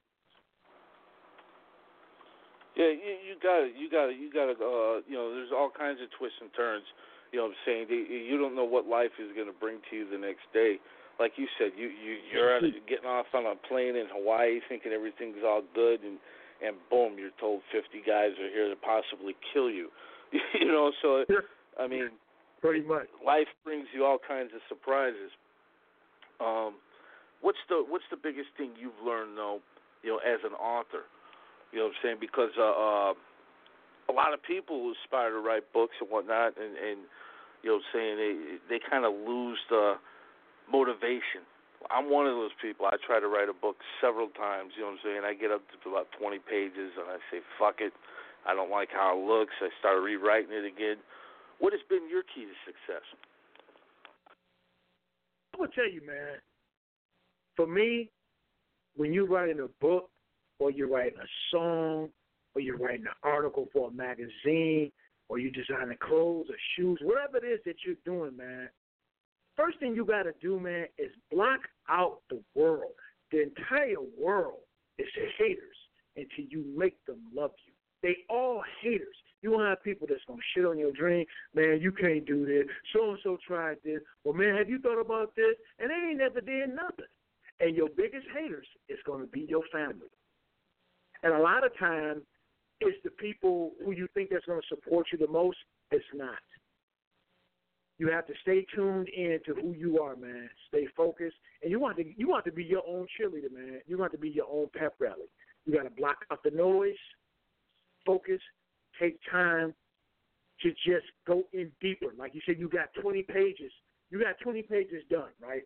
Yeah, you, you got it. You got it. You got to. Uh, you know, there's all kinds of twists and turns. You know what I'm saying? You don't know what life is going to bring to you the next day. Like you said, you, you, you're at, getting off on a plane in Hawaii thinking everything's all good, and, and boom, you're told fifty guys are here to possibly kill you. You know, so, I mean, pretty much. Life brings you all kinds of surprises. Um, what's the what's the biggest thing you've learned, though, you know, as an author? You know what I'm saying? Because uh, uh, a lot of people aspire to write books and whatnot, and, and you know what I'm saying, they, they kind of lose the motivation. I'm one of those people. I try to write a book several times, you know what I'm saying? I get up to about twenty pages, and I say, fuck it. I don't like how it looks. I start rewriting it again. What has been your key to success? I'm going to tell you, man, for me, when you're writing a book, or you're writing a song, or you're writing an article for a magazine, or you're designing clothes or shoes, whatever it is that you're doing, man, first thing you got to do, man, is block out the world. The entire world is haters until you make them love you. They all haters. You won't have people that's going to shit on your dream. Man, you can't do this. So-and-so tried this. Well, man, have you thought about this? And they ain't never did nothing. And your biggest haters is going to be your family. And a lot of times, it's the people who you think that's going to support you the most. It's not. You have to stay tuned in to who you are, man. Stay focused. And you want to you want to be your own cheerleader, man. You want to be your own pep rally. You got to block out the noise, focus, take time to just go in deeper. Like you said, you got twenty pages. You got twenty pages done, right?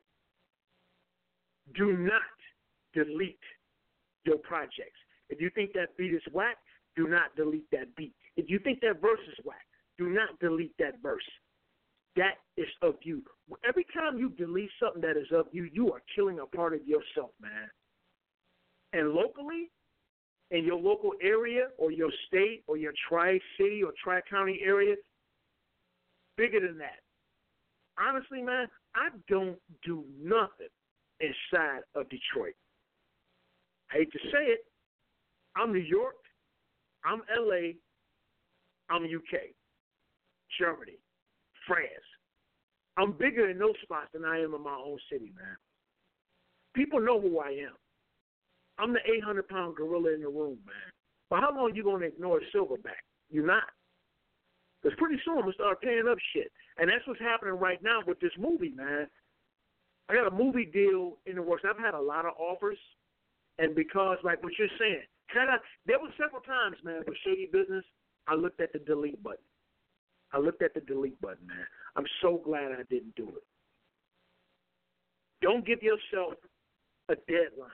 Do not delete your projects. If you think that beat is whack, do not delete that beat. If you think that verse is whack, do not delete that verse. That is of you. Every time you delete something that is of you, you are killing a part of yourself, man. And locally, in your local area or your state or your tri-city or tri-county area, bigger than that. Honestly, man, I don't do nothing inside of Detroit. I hate to say it. I'm New York. I'm L A. I'm U K. Germany. France. I'm bigger in those spots than I am in my own city, man. People know who I am. I'm the eight hundred pound gorilla in the room, man. But how long are you going to ignore Silverback? You're not. Because pretty soon I'm going to start paying up shit. And that's what's happening right now with this movie, man. I got a movie deal in the works. I've had a lot of offers. And because, like what you're saying, kind of, there were several times, man, with Shady Business, I looked at the delete button. I looked at the delete button, man. I'm so glad I didn't do it. Don't give yourself a deadline.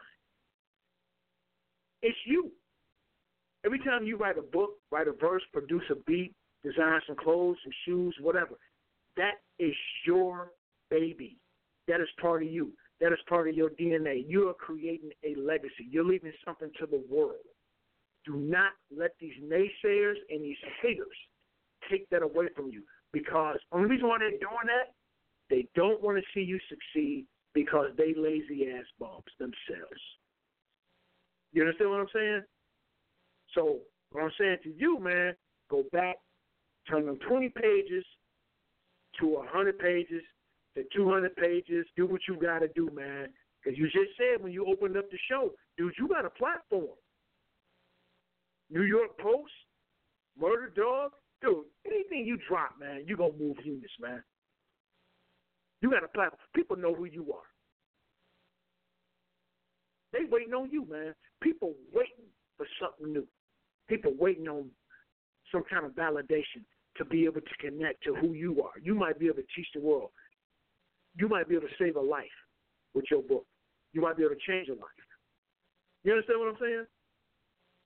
It's you. Every time you write a book, write a verse, produce a beat, design some clothes, some shoes, whatever, that is your baby. That is part of you. That is part of your D N A. You are creating a legacy. You're leaving something to the world. Do not let these naysayers and these haters take that away from you, because the only reason why they're doing that, they don't want to see you succeed because they lazy-ass bumps themselves. You understand what I'm saying? So what I'm saying to you, man, go back, turn them twenty pages to one hundred pages to two hundred pages. Do what you got to do, man. Because you just said when you opened up the show, dude, you got a platform. New York Post, Murder Dog, dude, anything you drop, man, you're going to move units, man. You got a platform. People know who you are. They waiting on you, man. People waiting for something new. People waiting on some kind of validation to be able to connect to who you are. You might be able to teach the world. You might be able to save a life with your book. You might be able to change a life. You understand what I'm saying?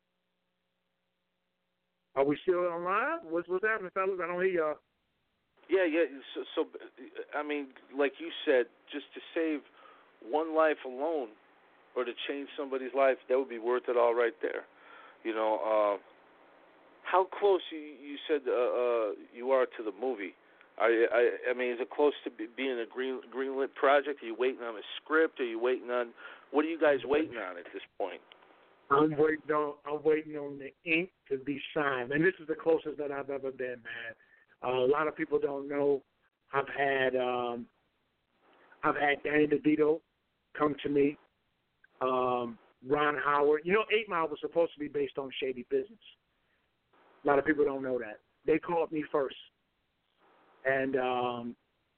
Are we still on live? What's, what's happening, fellas? I don't hear y'all. Yeah, yeah. So, so, I mean, like you said, just to save one life alone, or to change somebody's life, that would be worth it all right there. You know, uh, how close you, you said uh, uh, you are to the movie? Are you, I, I mean, is it close to be, being a green greenlit project? Are you waiting on a script? Are you waiting on? What are you guys waiting on at this point? I'm waiting on. I'm waiting on the ink to be signed, and this is the closest that I've ever been, man. Uh, a lot of people don't know. I've had um, I've had Danny DeVito come to me. Um, Ron Howard. You know, Eight Mile was supposed to be based on Shady Business. A lot of people don't know that. They called me first. And um,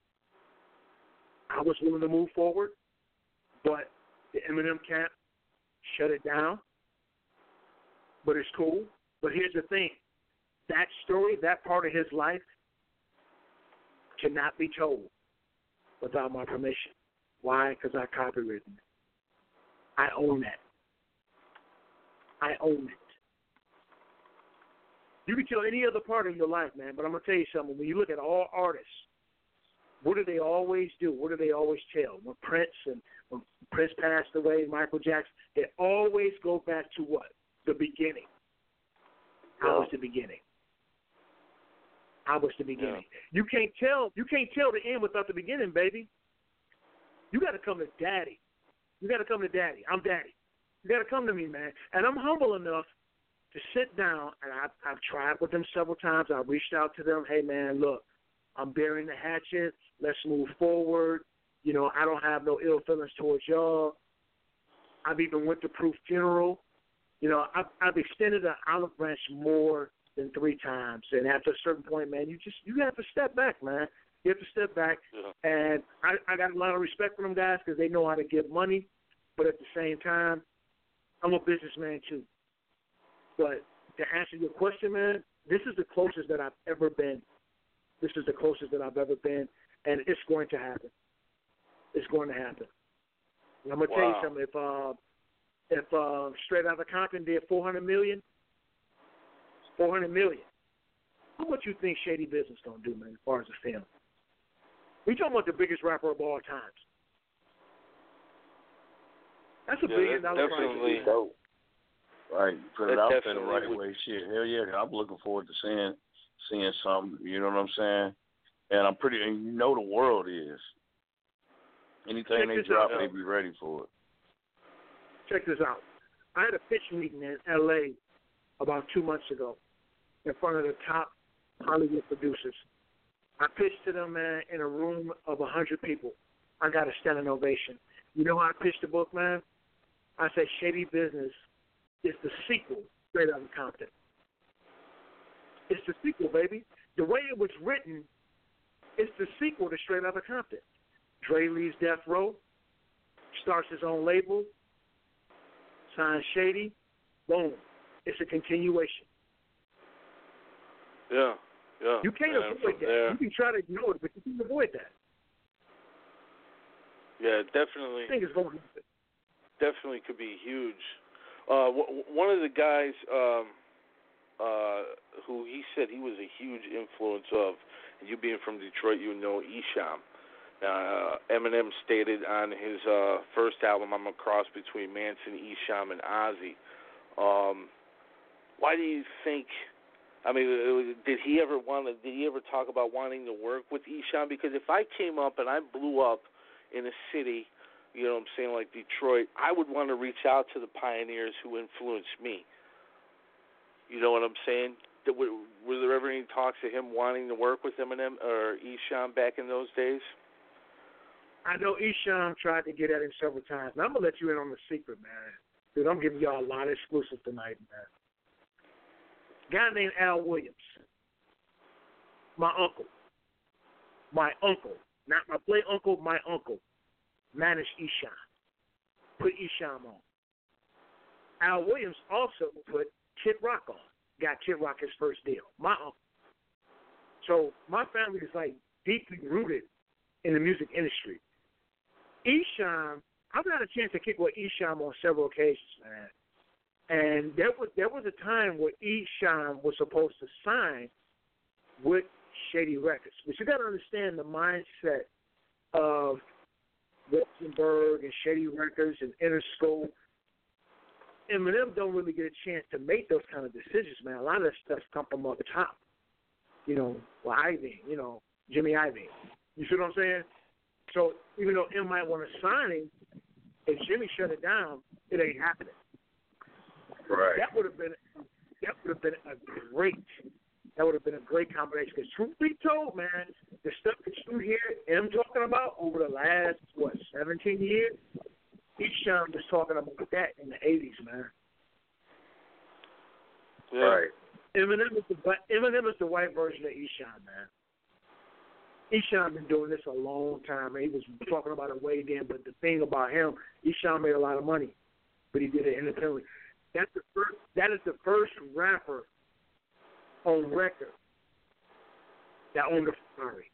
I was willing to move forward, but the Eminem camp shut it down. But it's cool. But here's the thing. That story, that part of his life, cannot be told without my permission. Why? Because I copywritten it. I own that. I own it. You can tell any other part of your life, man, but I'm going to tell you something. When you look at all artists, what do they always do? What do they always tell? When Prince and when Prince passed away, Michael Jackson, they always go back to what? The beginning. How was the beginning? How was the beginning? Yeah. You can't tell you can't tell the end without the beginning, baby. You got to come to daddy. You got to come to daddy. I'm daddy. You got to come to me, man. And I'm humble enough to sit down, and I've, I've tried with them several times. I've reached out to them. Hey, man, look, I'm burying the hatchet. Let's move forward. You know, I don't have no ill feelings towards y'all. I've even went to Proof Funeral. You know, I've, I've extended an olive branch more than three times. And after a certain point, man, you just you have to step back, man. You have to step back. Yeah. And I, I got a lot of respect for them guys because they know how to give money. But at the same time, I'm a businessman too. But to answer your question, man, this is the closest that I've ever been. This is the closest that I've ever been, and it's going to happen. It's going to happen. And I'm gonna wow. tell you something. If uh, if uh, Straight Outta Compton did four hundred million, four hundred million, how much you think Shady Business gonna do, man? As far as the film, we talking about the biggest rapper of all times. That's a yeah, billion dollar definitely. price. Right, put it that out there the right would... way. Shit, hell yeah, I'm looking forward to seeing seeing something. You know what I'm saying? And I'm pretty, and you know the world is. Anything Check they this drop, out, they be ready for it. Check this out. I had a pitch meeting in L A about two months ago in front of the top Hollywood producers. I pitched to them, man, in a room of one hundred people. I got a standing ovation. You know how I pitched the book, man? I said, Shady Business is the sequel, Straight Outta Compton. It's the sequel, baby. The way it was written, it's the sequel to Straight Outta Compton. Dre leaves Death Row, starts his own label, signs Shady, boom. It's a continuation. Yeah, yeah. You can't and avoid that. There, you can try to ignore it, but you can't avoid that. Yeah, definitely. I think it's going to happen. Definitely could be huge. Uh, w- one of the guys um, uh, who he said he was a huge influence of, and you being from Detroit, you know Esham. Uh, Eminem stated on his uh, first album, I'm a cross between Manson, Esham, and Ozzy. Um, why do you think, I mean, did he ever want to, did he ever talk about wanting to work with Esham? Because if I came up and I blew up in a city, you know what I'm saying, like Detroit, I would want to reach out to the pioneers who influenced me. You know what I'm saying? Were there ever any talks of him wanting to work with Eminem or Esham back in those days? I know Esham tried to get at him several times. And I'm going to let you in on the secret, man. Dude, I'm giving y'all a lot of exclusive tonight, man. A guy named Al Williams, my uncle, my uncle, not my play uncle, my uncle, managed Esham, put Esham on. Al Williams also put Kid Rock on, got Kid Rock his first deal, my uncle. So my family is like deeply rooted in the music industry. Esham, I've had a chance to kick with Esham on several occasions, man. And there was there was a time where Esham was supposed to sign with Shady Records. But you got to understand the mindset of Luxembourg and Shady Records and Interscope. Eminem don't really get a chance to make those kind of decisions, man. A lot of that stuff come from up the top. You know, well, Ivy, you know, Jimmy Ivy. You see what I'm saying? So even though M might want to sign him, if Jimmy shut it down, it ain't happening. Right. That would have been that would have been a great that would have been a great combination. Because truth be told, man, the stuff that you hear M talking about over the last what seventeen years, Esham was talking about that in the eighties, man. Yeah. Right. Eminem is the Eminem is the white version of Esham, man. Esham been doing this a long time, and he was talking about it way then. But the thing about him, Esham made a lot of money, but he did it independently. That's the first. That is the first rapper on record that owned a Ferrari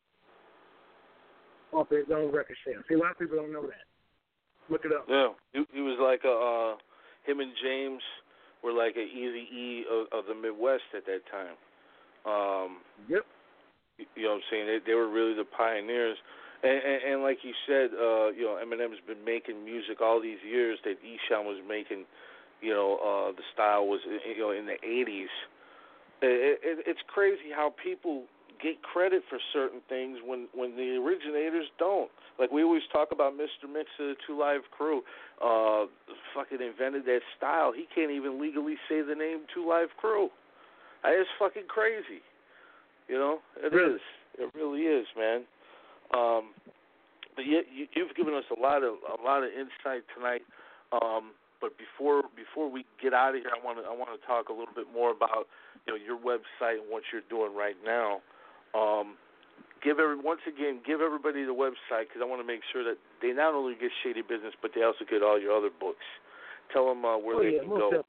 off his own record sales. See, a lot of people don't know that. Look it up. Yeah, he, he was like a uh, him and James were like a Easy E of, of the Midwest at that time. Um, yep. You know what I'm saying? They, they were really the pioneers. And, and, and like you said, uh, you know, Eminem's been making music all these years that Esham was making. You know, uh, the style was, you know, in the eighties. It, it, it's crazy how people get credit for certain things when, when the originators don't. Like we always talk about Mister Mix of the Two Live Crew, uh, fucking invented that style. He can't even legally say the name Two Live Crew. It's fucking crazy. You know, it really? is. It really is, man. Um, but yet you, you've given us a lot of a lot of insight tonight. Um, But before before we get out of here, I want to I want to talk a little bit more about you know your website and what you're doing right now. Um, give every once again give everybody the website because I want to make sure that they not only get Shady Business but they also get all your other books. Tell them uh, where oh, they yeah, can go.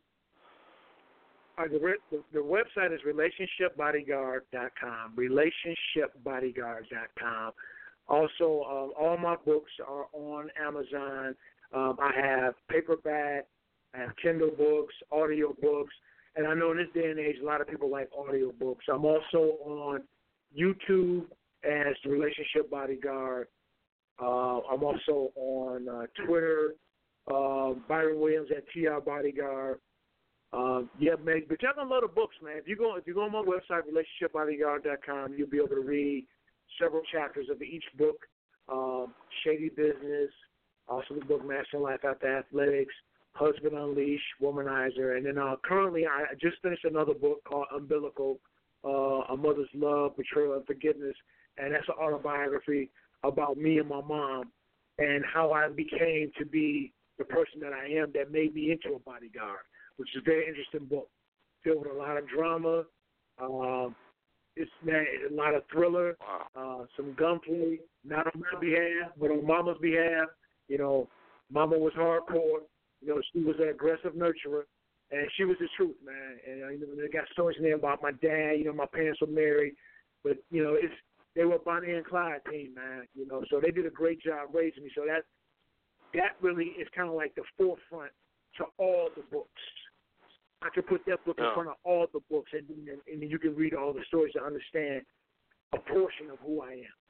Uh, the, the, the website is relationship bodyguard dot com. relationship bodyguard dot com. Also, um, all my books are on Amazon. Um, I have paperback, I have Kindle books, audio books, and I know in this day and age a lot of people like audio books. I'm also on YouTube as the Relationship Bodyguard. Uh, I'm also on uh, Twitter, uh, Byron Williams at T R Bodyguard. Uh, yeah, man, but y'all gonna love the books, man. If you go if you go on my website, relationship bodyguard dot com, you'll be able to read several chapters of each book. Um, Shady Business. Also, the book Mastering Life After Athletics, Husband Unleashed, Womanizer, and then uh, currently I just finished another book called Umbilical, uh, A Mother's Love, Betrayal, and Forgiveness, and that's an autobiography about me and my mom and how I became to be the person that I am that made me into a bodyguard, which is a very interesting book, filled with a lot of drama. Um, it's man, a lot of thriller, uh, some gunplay, not on my behalf, but on Mama's behalf. You know, Mama was hardcore. You know, she was an aggressive nurturer, and she was the truth, man. And uh, you know, they got stories in there about my dad. You know, my parents were married, but you know, it's they were a Bonnie and Clyde team, man. You know, so they did a great job raising me. So that that really is kind of like the forefront to all the books. I could put that book in oh. front of all the books, and, and, and you can read all the stories to understand a portion of who I am.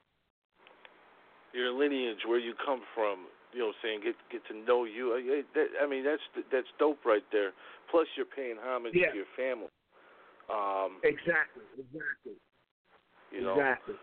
Your lineage, where you come from. You know, saying get get to know you. I mean, that's that's dope right there. Plus, you're paying homage yeah. to your family. Um, exactly, exactly. You know, exactly.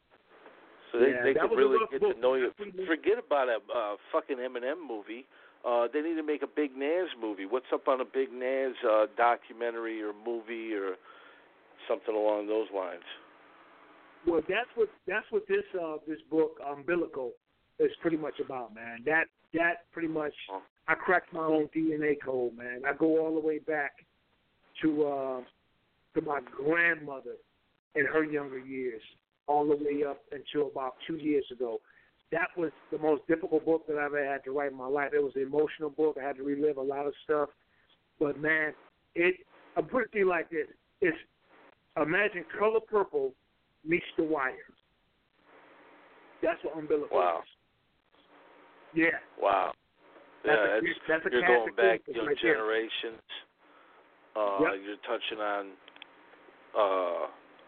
So they yeah, they can really get book. to know you. Forget about a uh, fucking Eminem movie. Uh, they need to make a Big Nas movie. What's up on a Big Nas uh, documentary or movie or something along those lines? Well, that's what that's what this uh, this book Umbilical is pretty much about, man. That that pretty much I cracked my own D N A code, man. I go all the way back to uh, to my grandmother in her younger years, all the way up until about two years ago. That was the most difficult book that I've ever had to write in my life. It was an emotional book. I had to relive a lot of stuff. But, man, it I put it to you like this. It's imagine Color Purple meets The Wire. That's what Umbilical wow. is. Yeah. Wow. That's yeah, a, it's, that's a you're going back you know, right generations. Uh, yep. You're touching on uh,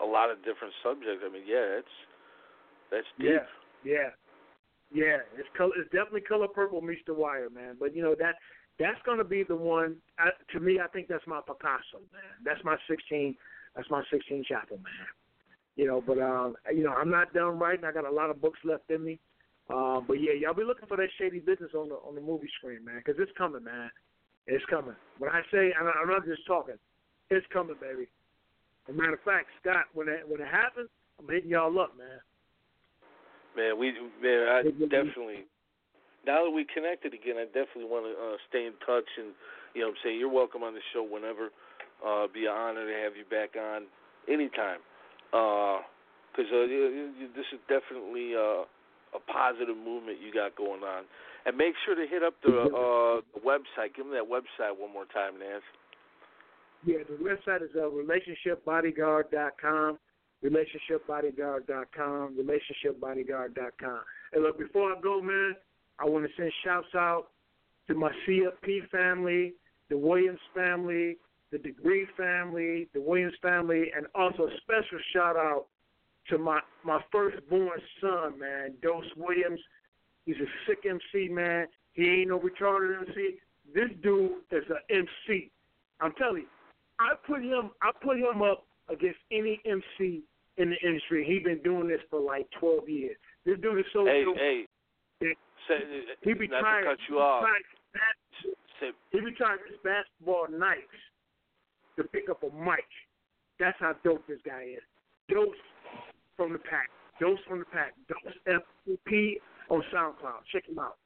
a lot of different subjects. I mean, yeah, it's that's deep. Yeah, yeah, yeah. It's color, it's definitely Color Purple meets The Wire, man. But you know that that's gonna be the one. I, to me, I think that's my Picasso, man. That's my sixteen. That's my sixteen chapter, man. You know, but um, you know, I'm not done writing. I got a lot of books left in me. Um, but yeah, y'all be looking for that shady business on the on the movie screen, man, because it's coming, man. It's coming. When I say, I'm I'm not just talking. It's coming, baby. As a matter of fact, Scott, when it when it happens, I'm hitting y'all up, man. Man, we man, I definitely. Now that we connected again, I definitely want to uh, stay in touch, and you know, what I'm saying, you're welcome on the show whenever. Uh, be an honor to have you back on anytime, because uh, uh, you, you, this is definitely uh, a positive movement you got going on. And make sure to hit up the, uh, the website. Give me that website one more time, Nance. Yeah, the website is uh, relationship bodyguard dot com, relationship bodyguard dot com, relationship bodyguard dot com. And look, before I go, man, I want to send shouts out to my C F P family, the Williams family, the Degree family, the Williams family, and also a special shout out to my, my firstborn son, man, Dose Williams. He's a sick M C, man. He ain't no retarded M C. This dude is an M C. I'm telling you, I put him I put him up against any M C in the industry. He's been doing this for like twelve years. This dude is so Hey, dope. hey. He, Say, he be not trying, to cut you off. He, he be trying his basketball nights to pick up a mic. That's how dope this guy is. Dose from the pack. Dose from the pack. Dose F P on SoundCloud. Check him out.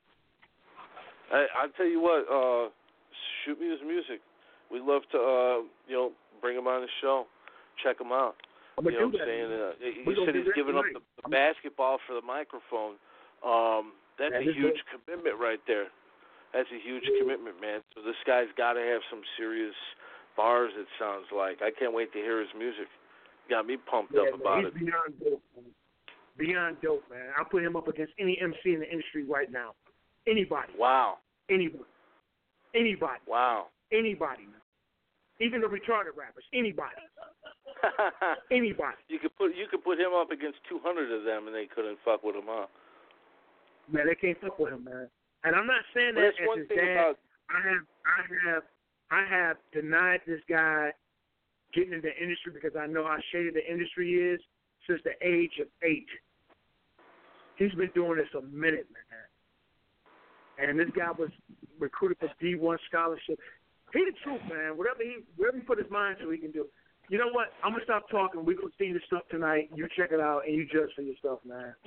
I I'll tell you what. Uh, shoot me his music. We'd love to, uh, you know, bring him on the show. Check him out. I'm you know what I'm that, saying? Uh, he We're said he's giving up the, the basketball for the microphone. Um, that's that a huge dope. commitment right there. That's a huge commitment, man. So this guy's got to have some serious bars, it sounds like. I can't wait to hear his music. Got me pumped yeah, up man, about he's it. Beyond dope, man. Beyond dope, man. I'll put him up against any M C in the industry right now. Anybody. Wow. Anybody. Anybody. Wow. Anybody, man. Even the retarded rappers. Anybody. Anybody. You could put you could put him up against two hundred of them, and they couldn't fuck with him, huh? Man, they can't fuck with him, man. And I'm not saying Well, that that's as one his thing dad. about I have, I have, I have denied this guy getting in the industry because I know how shady the industry is since the age of eight. He's been doing this a minute, man. And this guy was recruited for D one scholarship. He the truth, man. Whatever he, whatever he put his mind to, he can do. You know what? I'm gonna stop talking. We're gonna see this stuff tonight. You check it out and you judge for yourself, man.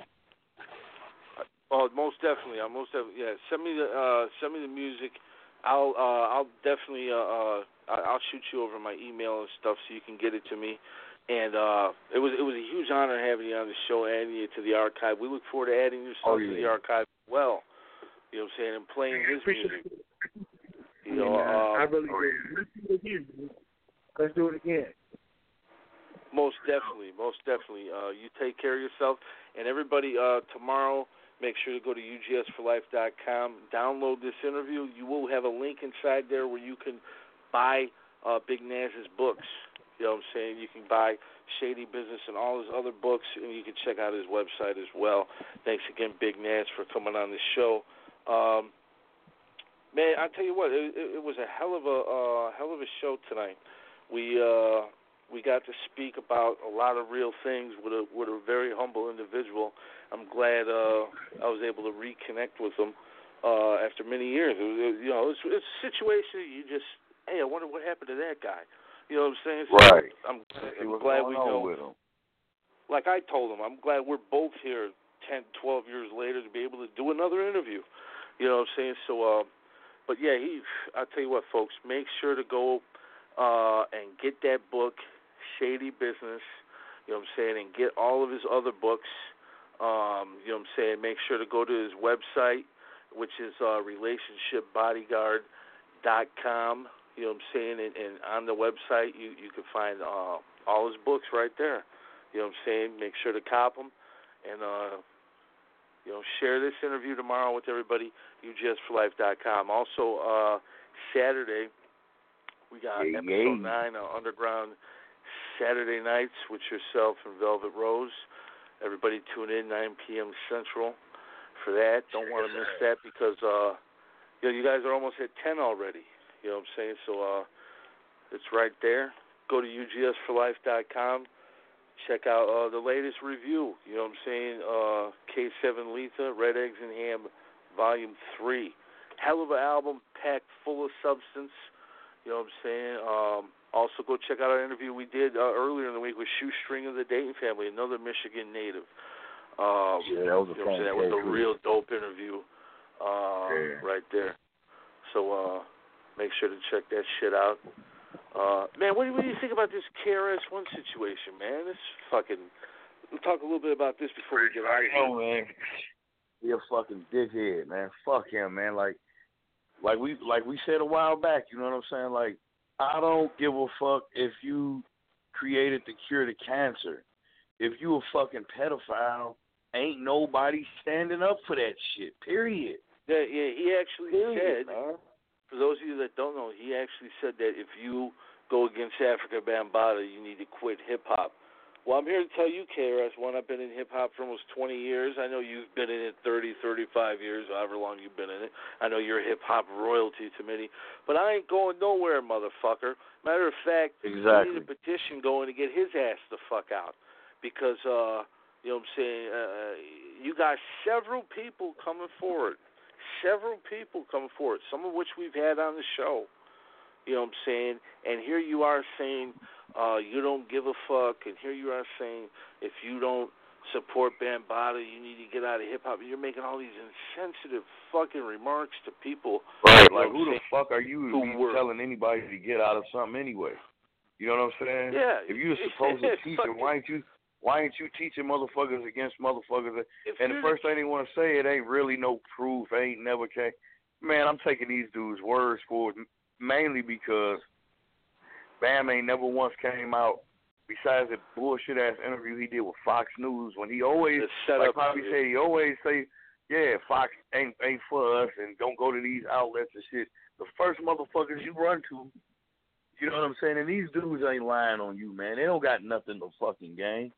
Oh, most definitely. I most definitely. Yeah, send me the uh, send me the music. I'll uh, I'll definitely uh, uh, I'll shoot you over my email and stuff so you can get it to me. And uh, it was it was a huge honor having you on the show, adding you to the archive. We look forward to adding your Oh, stuff yeah. to the archive as well. You know what I'm saying? And playing his music. You know, yeah, um, I really do. Let's do it again. Dude. Let's do it again. Most definitely, most definitely. Uh, you take care of yourself, and everybody. Uh, tomorrow, make sure to go to U G S for life dot com. Download this interview. You will have a link inside there where you can buy uh, Big Naz's books. You know what I'm saying? You can buy Shady Business and all his other books, and you can check out his website as well. Thanks again, Big Naz, for coming on the show. Um, man, I tell you what, it, it was a hell of a uh, hell of a show tonight. We. Uh, We got to speak about a lot of real things with a with a very humble individual. I'm glad uh, I was able to reconnect with him uh, after many years. It was, you know, it's, it's a situation you just, hey, I wonder what happened to that guy. You know what I'm saying? So Right. I'm, I'm See what's glad going we on know. with him. Like I told him, I'm glad we're both here ten, twelve years later to be able to do another interview. You know what I'm saying? So, uh, but yeah, he. I'll tell you what, folks. Make sure to go uh, and get that book. Shady Business, you know what I'm saying, and get all of his other books. Um, you know what I'm saying, make sure to go to his website, which is uh, relationship bodyguard dot com. You know what I'm saying, and, and on the website you, you can find uh, all his books right there. You know what I'm saying, make sure to cop them, and uh, you know, share this interview tomorrow with everybody, U G S for life dot com. Also, uh, Saturday, we got yeah, episode yeah. nine of Underground Saturday nights with yourself and Velvet Rose. Everybody tune in nine p.m. Central for that. Don't want to miss that because uh, you know, you guys are almost at ten already. You know what I'm saying? So uh, it's right there. Go to U G S for life dot com. Check out uh, the latest review. You know what I'm saying? Uh, K seven Letha, Red Eggs and Ham, Volume three. Hell of an album, packed full of substance. You know what I'm saying? Um, also, go check out our interview we did uh, earlier in the week with Shoestring of the Dayton Family, another Michigan native. Um, yeah, that was a you know fun That was a real dope interview uh, yeah. right there. So uh, make sure to check that shit out. Uh, man, what do, what do you think about this K R S One situation, man? This fucking. We'll talk a little bit about this before we get out of here. Oh, man. He a fucking dickhead, man. Fuck him, man. Like, like we like we said a while back. You know what I'm saying? Like, I don't give a fuck if you created the cure to cancer. If you a fucking pedophile, ain't nobody standing up for that shit. Period. Yeah, yeah. He actually Period, said. Man. For those of you that don't know, he actually said that if you go against Afrika Bambaataa, you need to quit hip hop. Well, I'm here to tell you, K R S One, I've been in hip-hop for almost twenty years. I know you've been in it thirty, thirty-five years, however long you've been in it. I know you're hip-hop royalty to many. But I ain't going nowhere, motherfucker. Matter of fact, exactly. we need a petition going to get his ass the fuck out. Because, uh, you know what I'm saying, uh, you got several people coming forward. Several people coming forward, some of which we've had on the show. You know what I'm saying? And here you are saying uh, you don't give a fuck, and here you are saying if you don't support Bambaataa, you need to get out of hip-hop. You're making all these insensitive fucking remarks to people. Right, you like know who the fuck are you to be were, telling anybody to get out of something anyway? You know what I'm saying? Yeah. If you're supposed to teach them, why ain't you why ain't you teaching motherfuckers against motherfuckers? And the first thing they want to say, it ain't really no proof, ain't never came. Man, I'm taking these dudes' words for it, mainly because Bam ain't never once came out, besides the bullshit-ass interview he did with Fox News, when he always, like Poppy said, he always say, yeah, Fox ain't ain't for us, and don't go to these outlets and shit. The first motherfuckers you run to, you know what I'm saying? And these dudes ain't lying on you, man. They don't got nothing to fucking gain.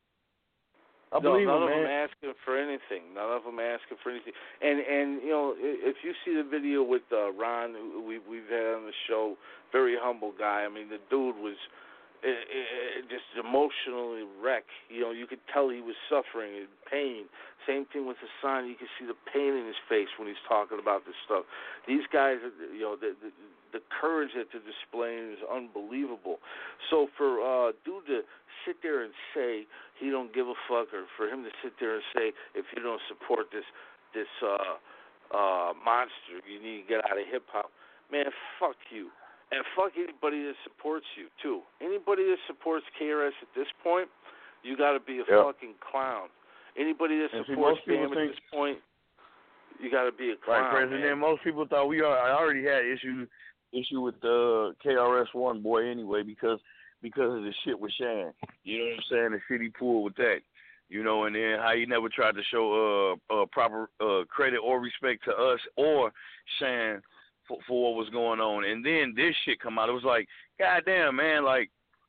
I no, believe none them, of man. them asking for anything. None of them asking for anything. And and you know, if you see the video with uh, Ron, who we we've had on the show, very humble guy. I mean, the dude was uh, uh, just emotionally wrecked. You know, you could tell he was suffering and pain. Same thing with Hassan. You can see the pain in his face when he's talking about this stuff. These guys, you know, the the, the courage that they're displaying is unbelievable. So for uh, dude to sit there and say he don't give a fuck, or for him to sit there and say if you don't support this this uh, uh, monster, you need to get out of hip hop. Man, fuck you, and fuck anybody that supports you too. Anybody that supports K R S at this point, you got to be a yep. fucking clown. Anybody that and supports see, Bam at this point, you got to be a clown. Right, President. Man. Most people thought we are. I already had issue issue with the uh, K R S One boy anyway because. because of the shit with Shan. You know what I'm saying? The shit he pulled with that. You know, and then how he never tried to show uh, uh, proper uh, credit or respect to us or Shan for, for what was going on. And then this shit come out. It was like, goddamn, man, like,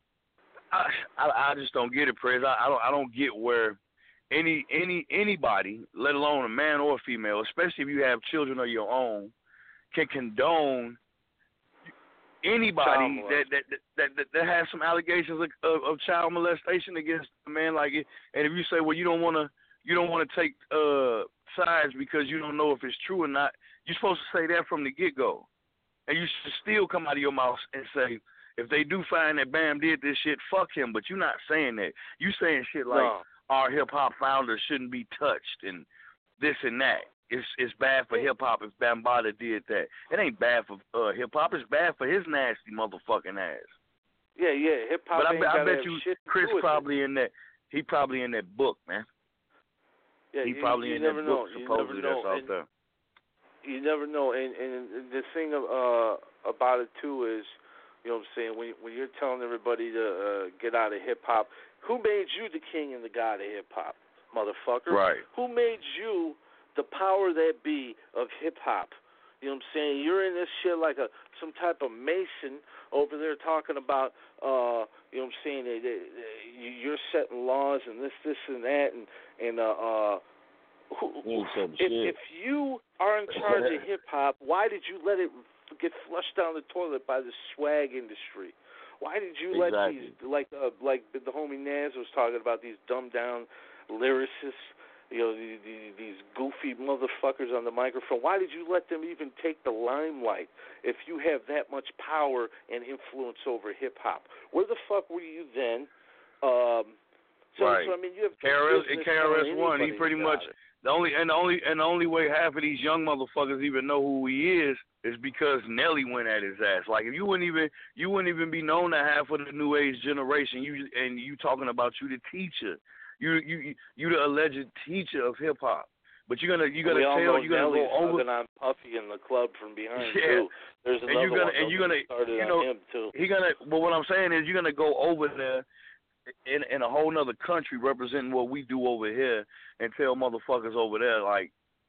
I I, I just don't get it, Prez. I, I don't I don't get where any any anybody, let alone a man or a female, especially if you have children of your own, can condone anybody that that, that that that has some allegations of, of, of child molestation against a man like it, and if you say, well, you don't want to, you don't want to take uh, sides because you don't know if it's true or not, you're supposed to say that from the get go, and you should still come out of your mouth and say, if they do find that Bam did this shit, fuck him. But you're not saying that. You saying shit like no. our hip hop founders shouldn't be touched and this and that. It's it's bad for hip hop if Bambaataa did that. It ain't bad for uh, hip hop. It's bad for his nasty motherfucking ass. Yeah, yeah, hip hop. But I, ain't bet, I bet have you, shit Chris to do probably it. in that. He probably in that book, man. Yeah, he you, probably you in never that know. book. You Supposedly never know. that's out and there. You never know. And and the thing uh, about it too is, you know what I'm saying, when when you're telling everybody to uh, get out of hip hop, who made you the king and the god of hip hop, motherfucker? Right. Who made you the power that be of hip hop? You know what I'm saying? You're in this shit like a some type of Mason over there talking about, uh, you know what I'm saying, that, that, that you're setting laws and this, this, and that, and, and uh, uh, who, if, if you are in charge of hip-hop, why did you let it get flushed down the toilet by the swag industry? Why did you let exactly. these, like uh, like the, the homie Naz was talking about, these dumbed-down lyricists, you know, the, the, these goofy motherfuckers on the microphone. Why did you let them even take the limelight if you have that much power and influence over hip-hop? Where the fuck were you then? Um, so, right. so, I mean, you have K R S, K R S One, he pretty much, it. the only and the only, and the only way half of these young motherfuckers even know who he is is because Nelly went at his ass. Like, if you wouldn't even, you wouldn't even be known to half of the new age generation, you and you talking about you the teacher. You you you the alleged teacher of hip hop, but you're gonna you're gonna we all tell know you're gonna Nelly's go over on Puffy in the club from behind yeah. too. There's another and you're gonna one and you're gonna started you know on him too. he gonna. But what I'm saying is you're gonna go over there in in a whole nother country representing what we do over here and tell motherfuckers over there like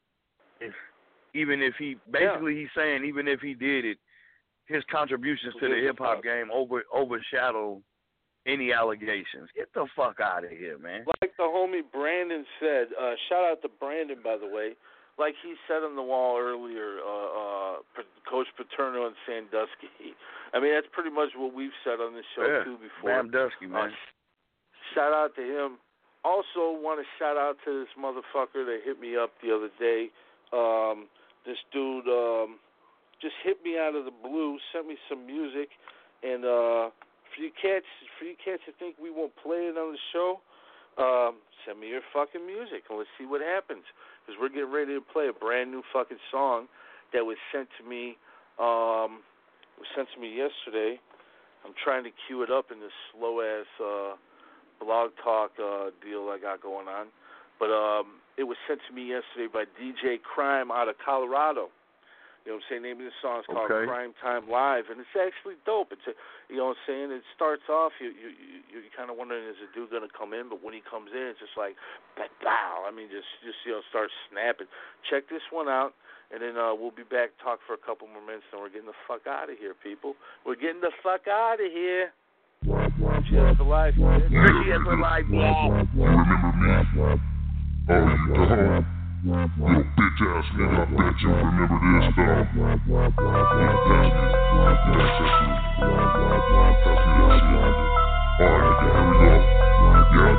if even if he basically yeah. he's saying even if he did it, his contributions to the hip hop game over overshadow any allegations. Get the fuck out of here, man. Like the homie Brandon said, uh, shout out to Brandon, by the way. Like he said on the wall earlier, uh, uh, Coach Paterno and Sandusky. I mean, that's pretty much what we've said on this show, yeah. too, before. Sandusky, man. Uh, shout out to him. Also want to shout out to this motherfucker that hit me up the other day. Um, this dude um, just hit me out of the blue, sent me some music, and... Uh, For you cats, for you cats that think we won't play it on the show, um, send me your fucking music and let's see what happens. Because we're getting ready to play a brand new fucking song that was sent to me. Um, was sent to me yesterday. I'm trying to cue it up in this slow ass uh, blog talk uh, deal I got going on. But um, it was sent to me yesterday by D J Crime out of Colorado. You know what I'm saying? The name of the song is called okay. Crime Time Live, and it's actually dope. It's a, you know what I'm saying? It starts off, you you you you're kind of wondering, is the dude gonna come in? But when he comes in, it's just like, pow! I mean, just just you know, start snapping. Check this one out, and then uh, we'll be back, talk for a couple more minutes, and we're getting the fuck out of here, people. We're getting the fuck out of here. Cheers for life, bitch. Cheers for life, you remember me? Oh, you don't. Yo, bitch ass nigga, I bet you remember this though. Yeah, pass me, pass me that shit. Pass me that shit. Alright, nigga, here we go. Yeah.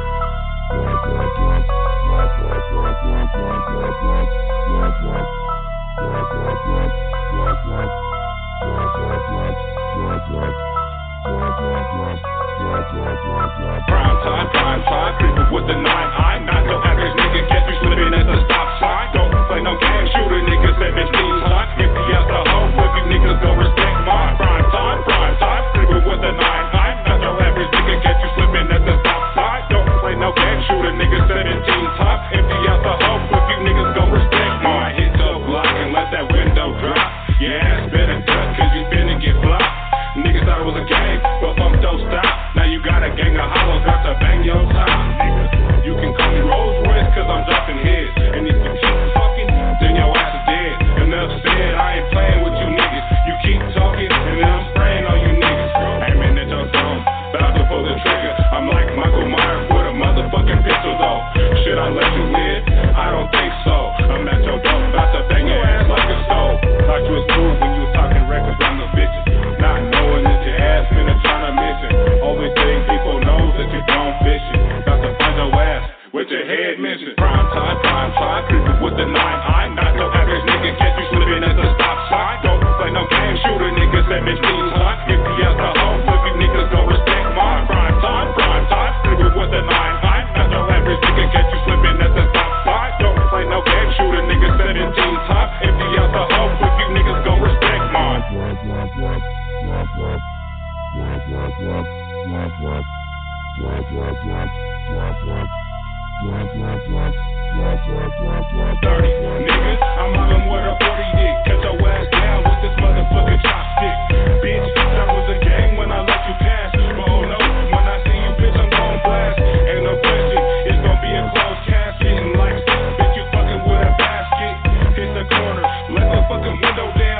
Prime time, prime time, creeping with the nine eye. Not no average nigga, catch you slipping at the stop sign. Don't play no game, shoot a nigga seventeen times. Empty out the hole, if you niggas don't respect mine. Prime time, prime time, creeping with the nine eye. Not no average nigga, catch you slipping at the stop sign. Don't play no game, shoot a nigga seventeen times. Empty out the hole, if you niggas don't respect mine. Hit the block and let that window drop. Your ass better duck, cause you finna get blocked. Niggas thought it was a game, but funk don't stop. Now you got a gang of hollows out to bang your top. You can call me Rolls Royce cause I'm dropping heads. And if you keep talking, then your ass is dead. Enough said, I ain't playing with you niggas. You keep talking, and then I'm spraying on you niggas. Aiming at your dome, about to pull the trigger. I'm like Michael Myers with a motherfucking pistol though. Should I let you live? I don't think so. I'm at your door, about to bang your ass like a stove. Thought you was cool when you was talking records on the bitches. Not knowing that your ass finna tryna miss it. Only thing people know is that you gone fishing. Got to find your ass with your head missing. Prime time, prime time, creeping with the nine eye. Not no average nigga, catch you slipping at the stop sign. Don't play no game, shoot a nigga seventeen times. Empty out the hole, if you niggas don't respect mine. Prime time, prime time, creeping with the nine eye. Not no average nigga, catch you slipping at the stop sign. Don't play no game, shoot a nigga seventeen times. Empty out the hole, if you niggas don't respect mine. Dirty nigga, I'm moving with a forty dick. Catch your ass down with this motherfucking chopstick. Bitch, that was a game when I let you pass. But oh no, when I see you, bitch, I'm gon' blast. Ain't no question, it's gon' be a closed casket. And like, bitch, you fucking with a basket. Hit the corner, let the fucking window down.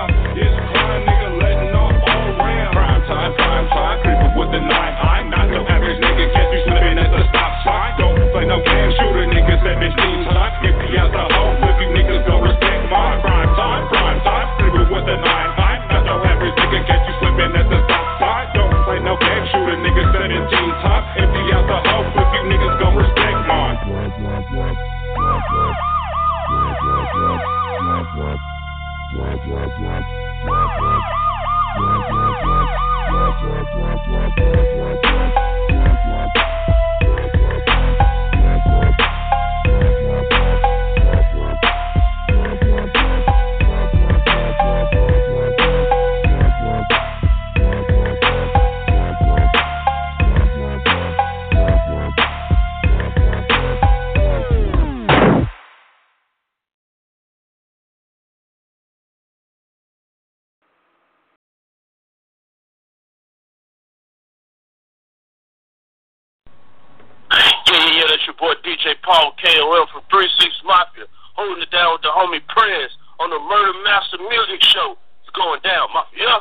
It's your boy D J Paul K O L from three six Mafia, holding it down with the homie Prez on the Murder Master Music Show. It's going down, Mafia.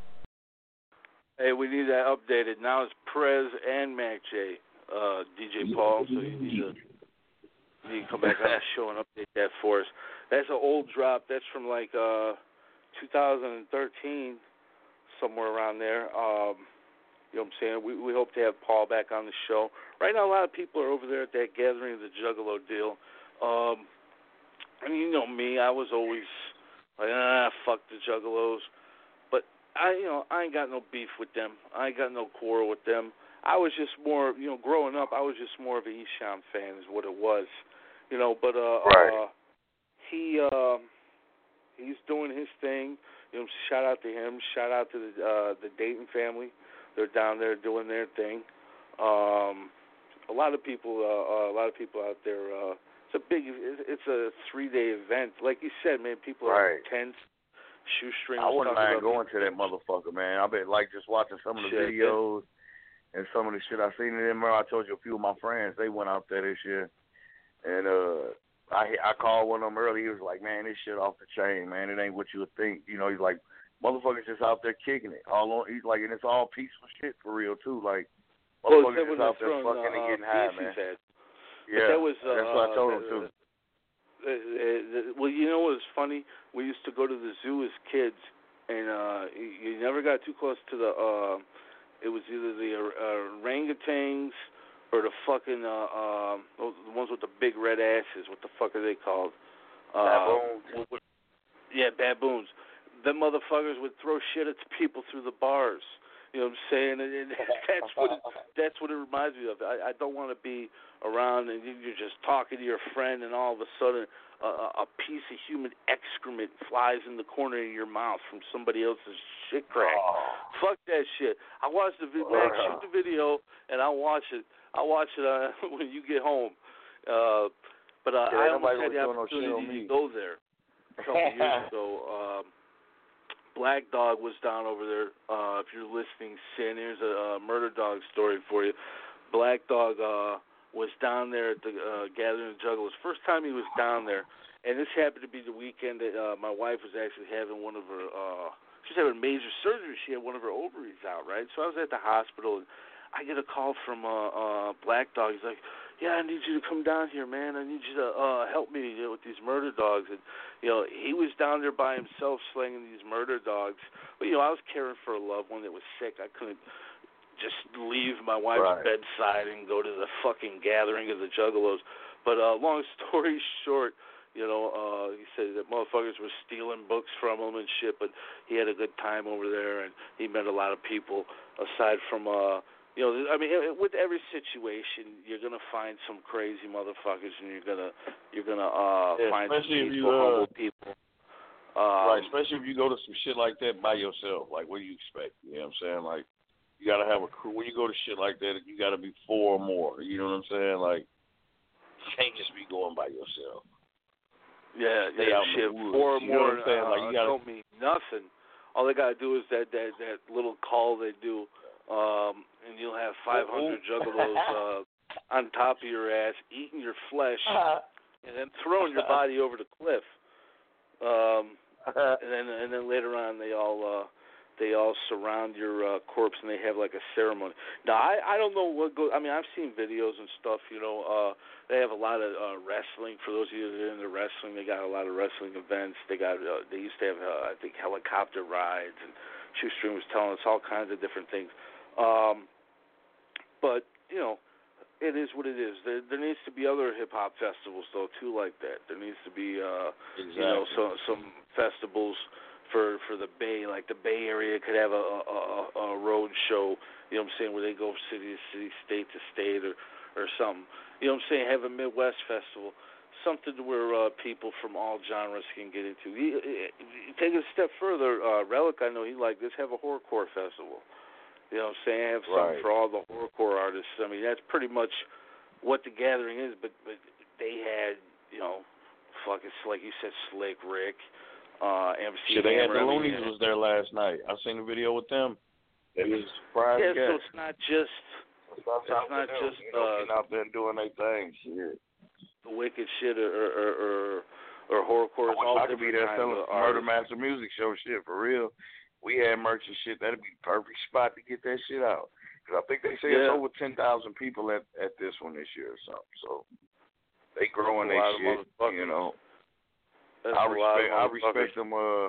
Hey, we need that updated. Now it's Prez and Mac J, uh, D J Paul, so you need to, you need to come back on the show and update that for us. That's an old drop. That's from like uh, two thousand thirteen, somewhere around there. Um, you know what I'm saying? We, we hope to have Paul back on the show. Right now, a lot of people are over there at that gathering of the Juggalo deal. Um, I mean, you know me. I was always like, ah, fuck the Juggalos. But I, you know, I ain't got no beef with them. I ain't got no quarrel with them. I was just more, you know, growing up, I was just more of an Esham fan is what it was. You know, but uh, right. uh he uh, he's doing his thing. You know, shout out to him. Shout out to the uh, the Dayton family. They're down there doing their thing. Um, a lot of people, uh, uh, a lot of people out there. Uh, it's a big, it's a three-day event. Like you said, man, people right. are tense, shoestring. I wouldn't mind going to that motherfucker, man. I've been like just watching some of the shit, videos man. and some of the shit I seen in there. I told you a few of my friends they went out there this year, and uh, I I called one of them early. He was like, "Man, this shit off the chain, man. It ain't what you would think." You know, he's like, "Motherfuckers just out there kicking it all on." He's like, and it's all peaceful shit for real too. Like, motherfuckers just out there throwing, fucking uh, and getting high, man. Had. Yeah, that was, uh, that's what I told uh, him too. Uh, uh, well, you know what was funny? We used to go to the zoo as kids, and uh, you never got too close to the. Uh, it was either the uh, orangutans or the fucking uh, uh, the ones with the big red asses. What the fuck are they called? Uh, baboons. What, yeah, baboons. Them motherfuckers would throw shit at people through the bars. You know what I'm saying? And, and that's what it, that's what it reminds me of. I, I don't want to be around and you're just talking to your friend, and all of a sudden a, a piece of human excrement flies in the corner of your mouth from somebody else's shit crack. Oh. Fuck that shit. I watch the video. Max, shoot the video, and I'll watch it. I'll watch it uh, when you get home. Uh, but uh, yeah, I almost had the no opportunity to go there a couple years ago. Um, Black Dog was down over there. Uh, if you're listening, Sin, here's a uh, Murder Dog story for you. Black Dog uh, was down there at the uh, Gathering of Juggalos. First time he was down there, and this happened to be the weekend that uh, my wife was actually having one of her, uh, she was having major surgery. She had one of her ovaries out, right? So I was at the hospital, and I get a call from uh, uh, Black Dog. He's like, yeah, I need you to come down here, man. I need you to uh, help me you know, with these murder dogs. And, you know, he was down there by himself slinging these murder dogs. But, you know, I was caring for a loved one that was sick. I couldn't just leave my wife's right. bedside and go to the fucking gathering of the Juggalos. But uh, long story short, you know, uh, he said that motherfuckers were stealing books from him and shit, but he had a good time over there, and he met a lot of people aside from... Uh, You know, I mean, with every situation, you're gonna find some crazy motherfuckers, and you're gonna you're gonna uh, yeah, find some peaceful, you, uh, humble people. Um, right, especially if you go to some shit like that by yourself. Like, what do you expect? You know what I'm saying? Like, you gotta have a crew. When you go to shit like that, you gotta be four or more. You know what I'm saying? Like, you can't just be going by yourself. Yeah, Stay yeah, out shit. in the woods. Four or you know more what I'm saying? uh, Like, you gotta, don't mean nothing. All they gotta do is that that that little call they do. Um, and you'll have five hundred juggalos uh, on top of your ass, eating your flesh, and then throwing your body over the cliff. Um, and then and then later on, they all uh, they all surround your uh, corpse, and they have like a ceremony. Now, I, I don't know what goes. I mean, I've seen videos and stuff. You know, uh, they have a lot of uh, wrestling. For those of you that are into wrestling, they got a lot of wrestling events. They got uh, they used to have uh, I think helicopter rides, and Shoestring was telling us all kinds of different things. Um, but, you know, it is what it is. There, there needs to be other hip-hop festivals, though, too, like that. There needs to be, uh, exactly. you know, so, some festivals for for the Bay. Like the Bay Area could have a, a, a road show, you know what I'm saying, where they go city to city, state to state, or, or something. You know what I'm saying? Have a Midwest festival. Something where uh, people from all genres can get into. You, you take it a step further. Uh, Relic, I know he liked this. Have a horrorcore festival. You know what I'm saying? Have something right. for all the horrorcore artists. I mean, that's pretty much what the gathering is. But, but they had, you know, fucking, like you said, Slick Rick, uh, M C Shit, they had Hammer. the I mean, Loonies was there last night. I seen a video with them. It was a surprise Yeah, guest. so it's not just It's not them, just you know, uh, getting out there and doing their thing. Shit. the wicked shit or or or, or horrorcore. I wish all I could be there different selling kinds of some Murder artists. Master Music Show shit for real. We had merch and shit. That'd be the perfect spot to get that shit out. Because I think they say Yeah. it's over ten thousand people at at this one this year or something. So they growing That's a lot their of shit. motherfuckers. You know, That's I a lot respect of I motherfuckers. respect them. Uh,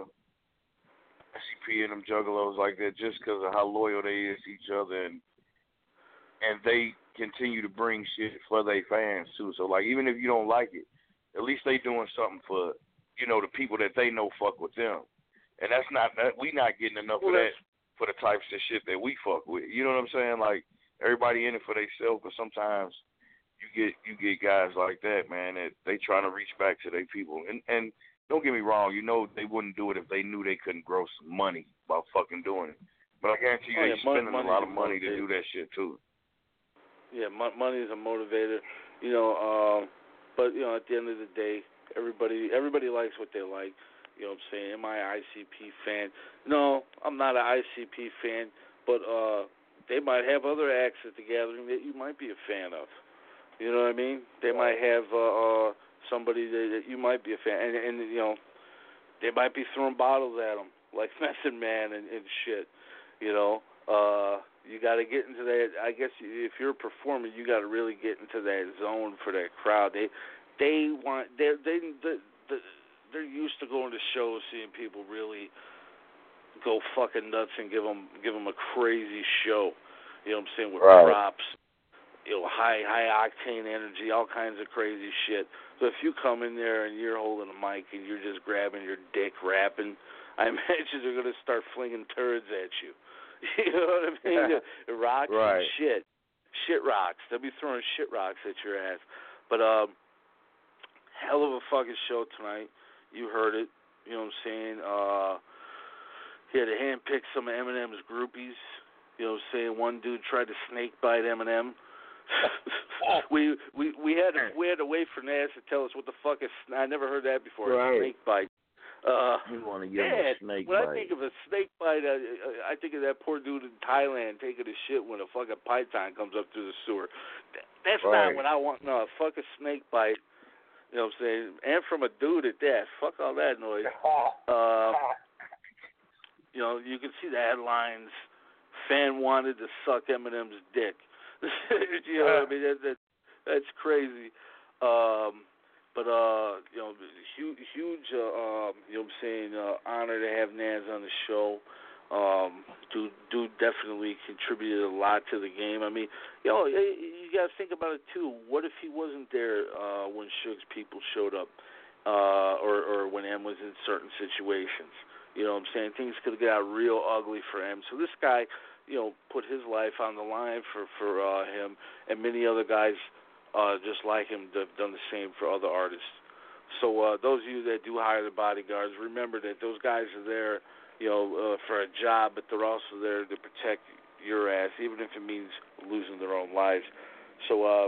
S C P and them juggalos like that just because of how loyal they is to each other, and and they continue to bring shit for their fans too. So like even if you don't like it, at least they doing something for, you know, the people that they know fuck with them. And that's not that we not getting enough Well, of that for the types of shit that we fuck with. You know what I'm saying? Like everybody in it for themselves, but sometimes you get you get guys like that, man, that they trying to reach back to their people. And and don't get me wrong, you know they wouldn't do it if they knew they couldn't grow some money by fucking doing it. But I guarantee you Oh, they yeah, money- spending money's a lot a of money to motivator. do that shit too. Yeah, mo- money is a motivator, you know. Um, but you know, at the end of the day, everybody everybody likes what they like. You know what I'm saying? Am I an I C P fan? No, I'm not an I C P fan, but uh, they might have other acts at the gathering that you might be a fan of. You know what I mean? They might have uh, uh, somebody that, that you might be a fan, and, and you know, they might be throwing bottles at them like Method Man and, and shit. You know, uh, you got to get into that. I guess if you're a performer, you got to really get into that zone for that crowd. They, they want they they the the. They're used to going to shows, seeing people really go fucking nuts and give them give them a crazy show. You know what I'm saying? With Right. props, you know, high high octane energy, all kinds of crazy shit. So if you come in there and you're holding a mic and you're just grabbing your dick, rapping, I imagine they're gonna start flinging turds at you. You know what I mean? Rocks Right. and shit, shit rocks. They'll be throwing shit rocks at your ass. But um, hell of a fucking show tonight. You heard it, you know what I'm saying? Uh, he had to handpick some of Eminem's groupies. You know what I'm saying? One dude tried to snake bite Eminem. we we we had to we had to wait for Nas to tell us what the fuck is. I never heard that before. Right. A snake bite. Uh, You want to give yeah, them a snake when bite. I think of a snake bite, I, I think of that poor dude in Thailand taking a shit when a fucking python comes up through the sewer. That's Right. not what I want. No, fuck a snake bite. You know what I'm saying? And from a dude at that. Fuck all that noise. Uh, you know, you can see the headlines. Fan wanted to suck Eminem's dick. You know what I mean? That, that, that's crazy. Um, but, uh, you know, huge, huge uh, um, you know what I'm saying, uh, honor to have Nas on the show. Um, dude, dude definitely contributed a lot to the game. I mean, you know, you got to think about it too. What if he wasn't there uh, when Suge's people showed up, uh, or or when M was in certain situations? You know what I'm saying? Things could have got real ugly for M. So this guy, you know, put his life on the line for for uh, him, and many other guys uh, just like him have done the same for other artists. So uh, those of you that do hire the bodyguards, remember that those guys are there, you know, uh, for a job, but they're also there to protect your ass, even if it means losing their own lives. So, uh,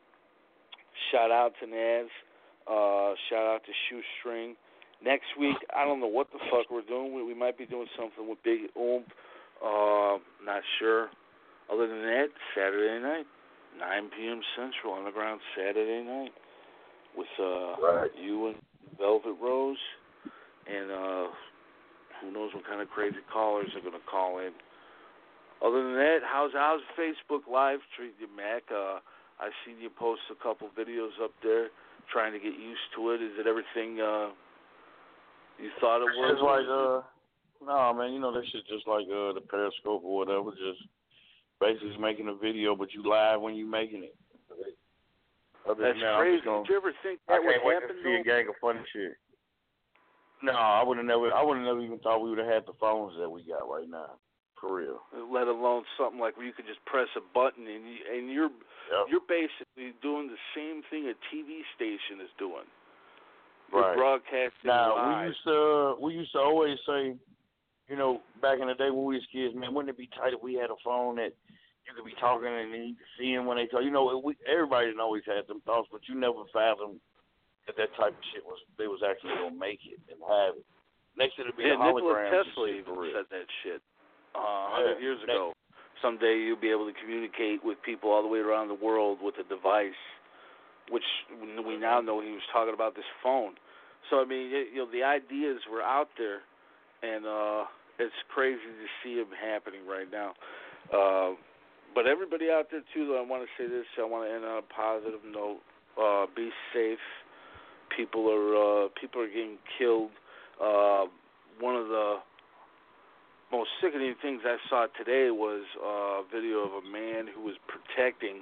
shout out to Nas. Uh, shout out to Shoestring. Next week, I don't know what the fuck we're doing. We, we might be doing something with Big Oomp. Uh, not sure. Other than that, Saturday night, nine p.m. Central, Underground Saturday night, with uh, Right. you and Velvet Rose, and uh, who knows what kind of crazy callers are going to call in. Other than that, how's how's Facebook Live treating you, Mac? Uh, I've seen you post a couple videos up there, trying to get used to it. Is it everything uh, you thought it was? It's like, uh, no, man, you know, that shit just like uh, the Periscope or whatever, just basically making a video, but you live when you making it. Other That's than that, I'm crazy. just gonna, Did you ever think I that would can't wait happen, to see though? a gang of funny shit. No, I would have never, I would have never even thought we would have had the phones that we got right now, for real. Let alone something like where you could just press a button and you, and you're Yep. you're basically doing the same thing a T V station is doing. You're Right. broadcasting Now live. we used to, we used to always say, you know, back in the day when we was kids, man, wouldn't it be tight if we had a phone that you could be talking and then you could see them when they talk. You know, we, everybody didn't always have them thoughts, but you never fathomed that that type of shit was, they was actually gonna make it and have it. Next, it'll be yeah, a Nikola hologram. Tesla even said that shit uh, a hundred Yeah. years Next, ago. someday you'll be able to communicate with people all the way around the world with a device, which we now know he was talking about this phone. So I mean, it, you know, the ideas were out there, and uh, it's crazy to see them happening right now. Uh, but everybody out there too, though, I want to say this. I want to end on a positive note. Uh, be safe. People are uh, people are getting killed. Uh, one of the most sickening things I saw today was a video of a man who was protecting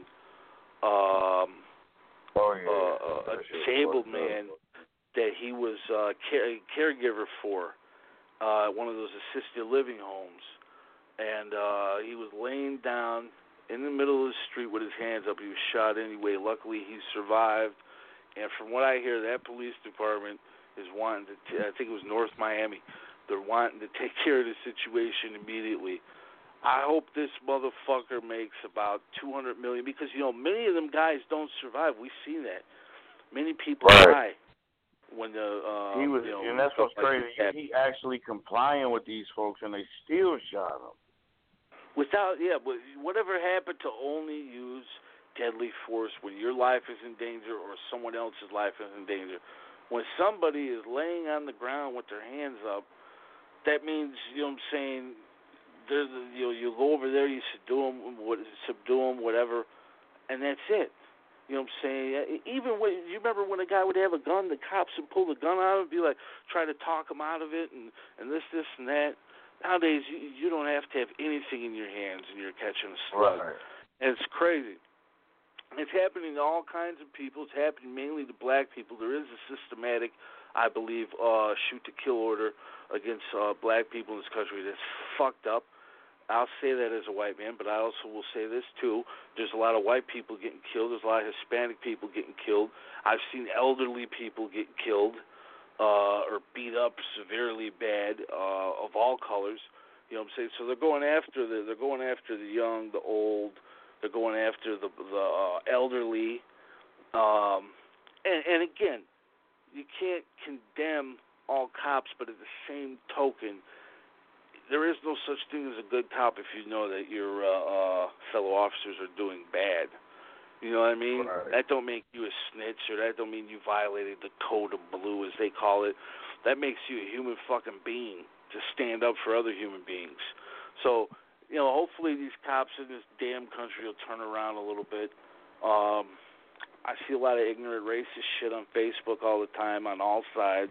um, oh, yeah. uh, a disabled man that he was uh, care- caregiver for uh, one of those assisted living homes. And uh, he was laying down in the middle of the street with his hands up. He was shot anyway. Luckily, he survived. And from what I hear, that police department is wanting to, t- I think it was North Miami, they're wanting to take care of the situation immediately. I hope this motherfucker makes about two hundred million dollars because, you know, many of them guys don't survive. We've seen that. Many people right. die when the, uh, he was, you know, and that's what's like crazy. That. He actually complying with these folks, and they still shot him. Without, yeah, but whatever happened to only use deadly force when your life is in danger or someone else's life is in danger? When somebody is laying on the ground with their hands up, that means, you know what I'm saying, there's, you know, you go over there, you subdue them, subdue them, whatever, and that's it. You know what I'm saying? Even when, you remember when a guy would have a gun, the cops would pull the gun out and be like, try to talk him out of it and, and this, this, and that. Nowadays, you, you don't have to have anything in your hands and you're catching a slug. Right. And it's crazy. It's happening to all kinds of people. It's happening mainly to black people. There is a systematic, I believe, uh, shoot-to-kill order against uh, black people in this country that's fucked up. I'll say that as a white man, but I also will say this, too. There's a lot of white people getting killed. There's a lot of Hispanic people getting killed. I've seen elderly people get killed uh, or beat up severely bad uh, of all colors. You know what I'm saying? So they're going after the they're going after the young, the old. They're going after the the uh, elderly. Um, and, and again, you can't condemn all cops, but at the same token, there is no such thing as a good cop if you know that your uh, uh, fellow officers are doing bad. You know what I mean? Right. That don't make you a snitch, or that don't mean you violated the code of blue, as they call it. That makes you a human fucking being to stand up for other human beings. So, you know, hopefully these cops in this damn country will turn around a little bit. Um, I see a lot of ignorant racist shit on Facebook all the time on all sides.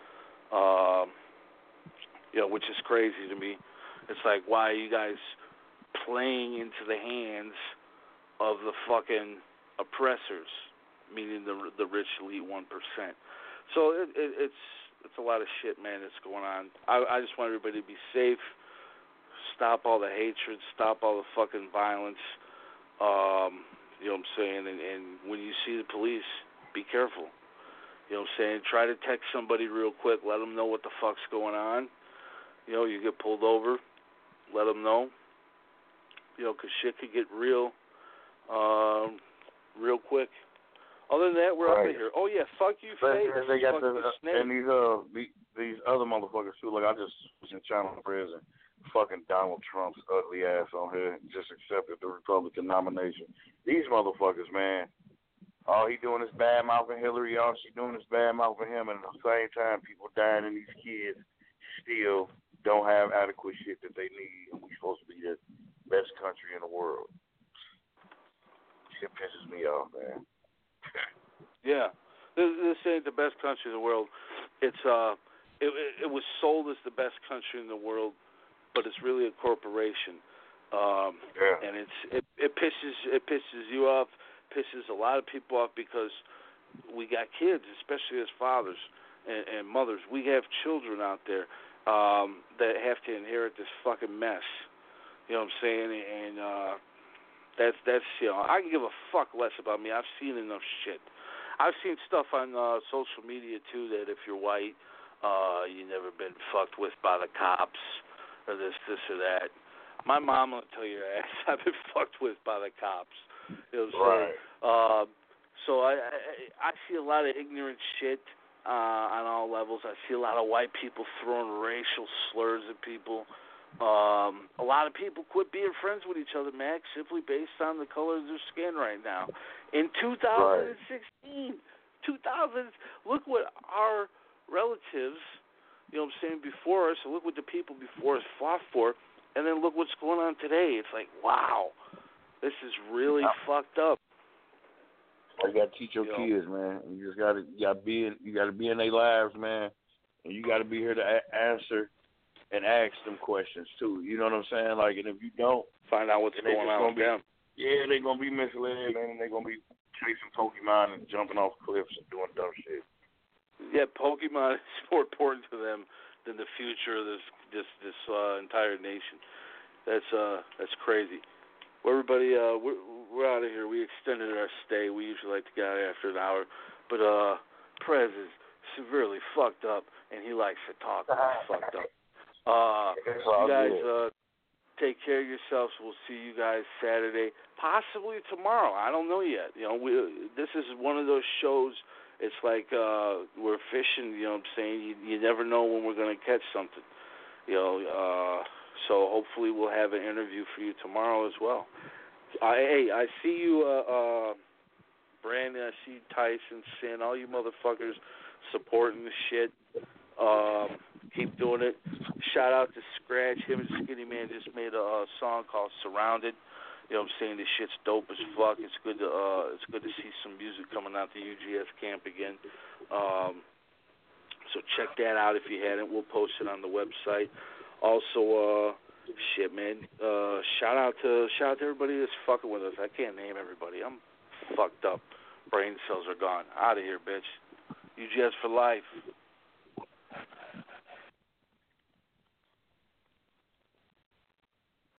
Um, you know, which is crazy to me. It's like, why are you guys playing into the hands of the fucking oppressors, meaning the the rich elite one percent? So it, it, it's it's a lot of shit, man, that's going on. I, I just want everybody to be safe, stop all the hatred, stop all the fucking violence. Um, you know what I'm saying? And, and when you see the police, be careful. You know what I'm saying? Try to text somebody real quick, let them know what the fuck's going on. You know, you get pulled over, let them know. You know, because shit could get real. Um, real quick. Other than that, we're right. up in here. Oh yeah, fuck you, Faye. They got fuck the, you, uh, Snake. and these uh the, these other motherfuckers too. Like I just was in China prison. Fucking Donald Trump's ugly ass on here just accepted the Republican nomination. These motherfuckers, man. All he doing is bad mouthing Hillary. All she doing is bad mouthing him. And at the same time, people dying and these kids still don't have adequate shit that they need. And we supposed to be the best country in the world. Shit pisses me off, man. Yeah, this, this ain't the best country in the world. It's uh, it, it was sold as the best country in the world, but it's really a corporation. Um, yeah. And it's it, it pisses it pisses you off, pisses a lot of people off because we got kids, especially as fathers and, and mothers. We have children out there um, that have to inherit this fucking mess. You know what I'm saying? And uh, that's that's you know I can give a fuck less about me. I've seen enough shit. I've seen stuff on uh, social media too that if you're white, uh, you never been fucked with by the cops or this, this or that. My mom will tell your ass I've been fucked with by the cops. You know what I'm right. saying? Uh, so I, I I see a lot of ignorant shit uh, on all levels. I see a lot of white people throwing racial slurs at people. Um, a lot of people quit being friends with each other, Max, simply based on the color of their skin right now. In two thousand sixteen, right. two thousand, look what our relatives, you know what I'm saying, before us, and look what the people before us fought for, and then look what's going on today. It's like, wow, this is really yeah. fucked up. You gotta teach your you kids, know. man. You just gotta, you gotta be in, you gotta be in their lives, man, and you gotta be here to a- answer and ask them questions too. You know what I'm saying? Like, and if you don't, find out what's going on with be, them. Yeah, they're gonna be misled, man, and they're gonna be chasing Pokemon and jumping off cliffs and doing dumb shit. Yeah, Pokemon is more important to them than the future of this this this uh, entire nation. That's uh that's crazy. Well, everybody, uh, we're we're out of here. We extended our stay. We usually like to get out after an hour, but uh, Prez is severely fucked up, and he likes to talk. He's fucked up. Uh, you guys uh, take care of yourselves. We'll see you guys Saturday, possibly tomorrow. I don't know yet. You know, we this is one of those shows. It's like uh, we're fishing. You know what I'm saying? You, you never know when we're going to catch something. You know, uh, so hopefully we'll have an interview for you tomorrow as well. Uh, hey, I see you, uh, uh, Brandon. I see Tyson, Sin, all you motherfuckers supporting the shit. Um, keep doing it. Shout out to Scratch. Him and Skinny Man just made a, a song called Surrounded. You know what I'm saying? This shit's dope as fuck. It's good to uh, it's good to see some music coming out the U G S camp again. Um, so check that out if you hadn't. We'll post it on the website. Also, uh, shit, man. Uh, shout out to shout out to everybody that's fucking with us. I can't name everybody. I'm fucked up. Brain cells are gone. Out of here, bitch. U G S for life.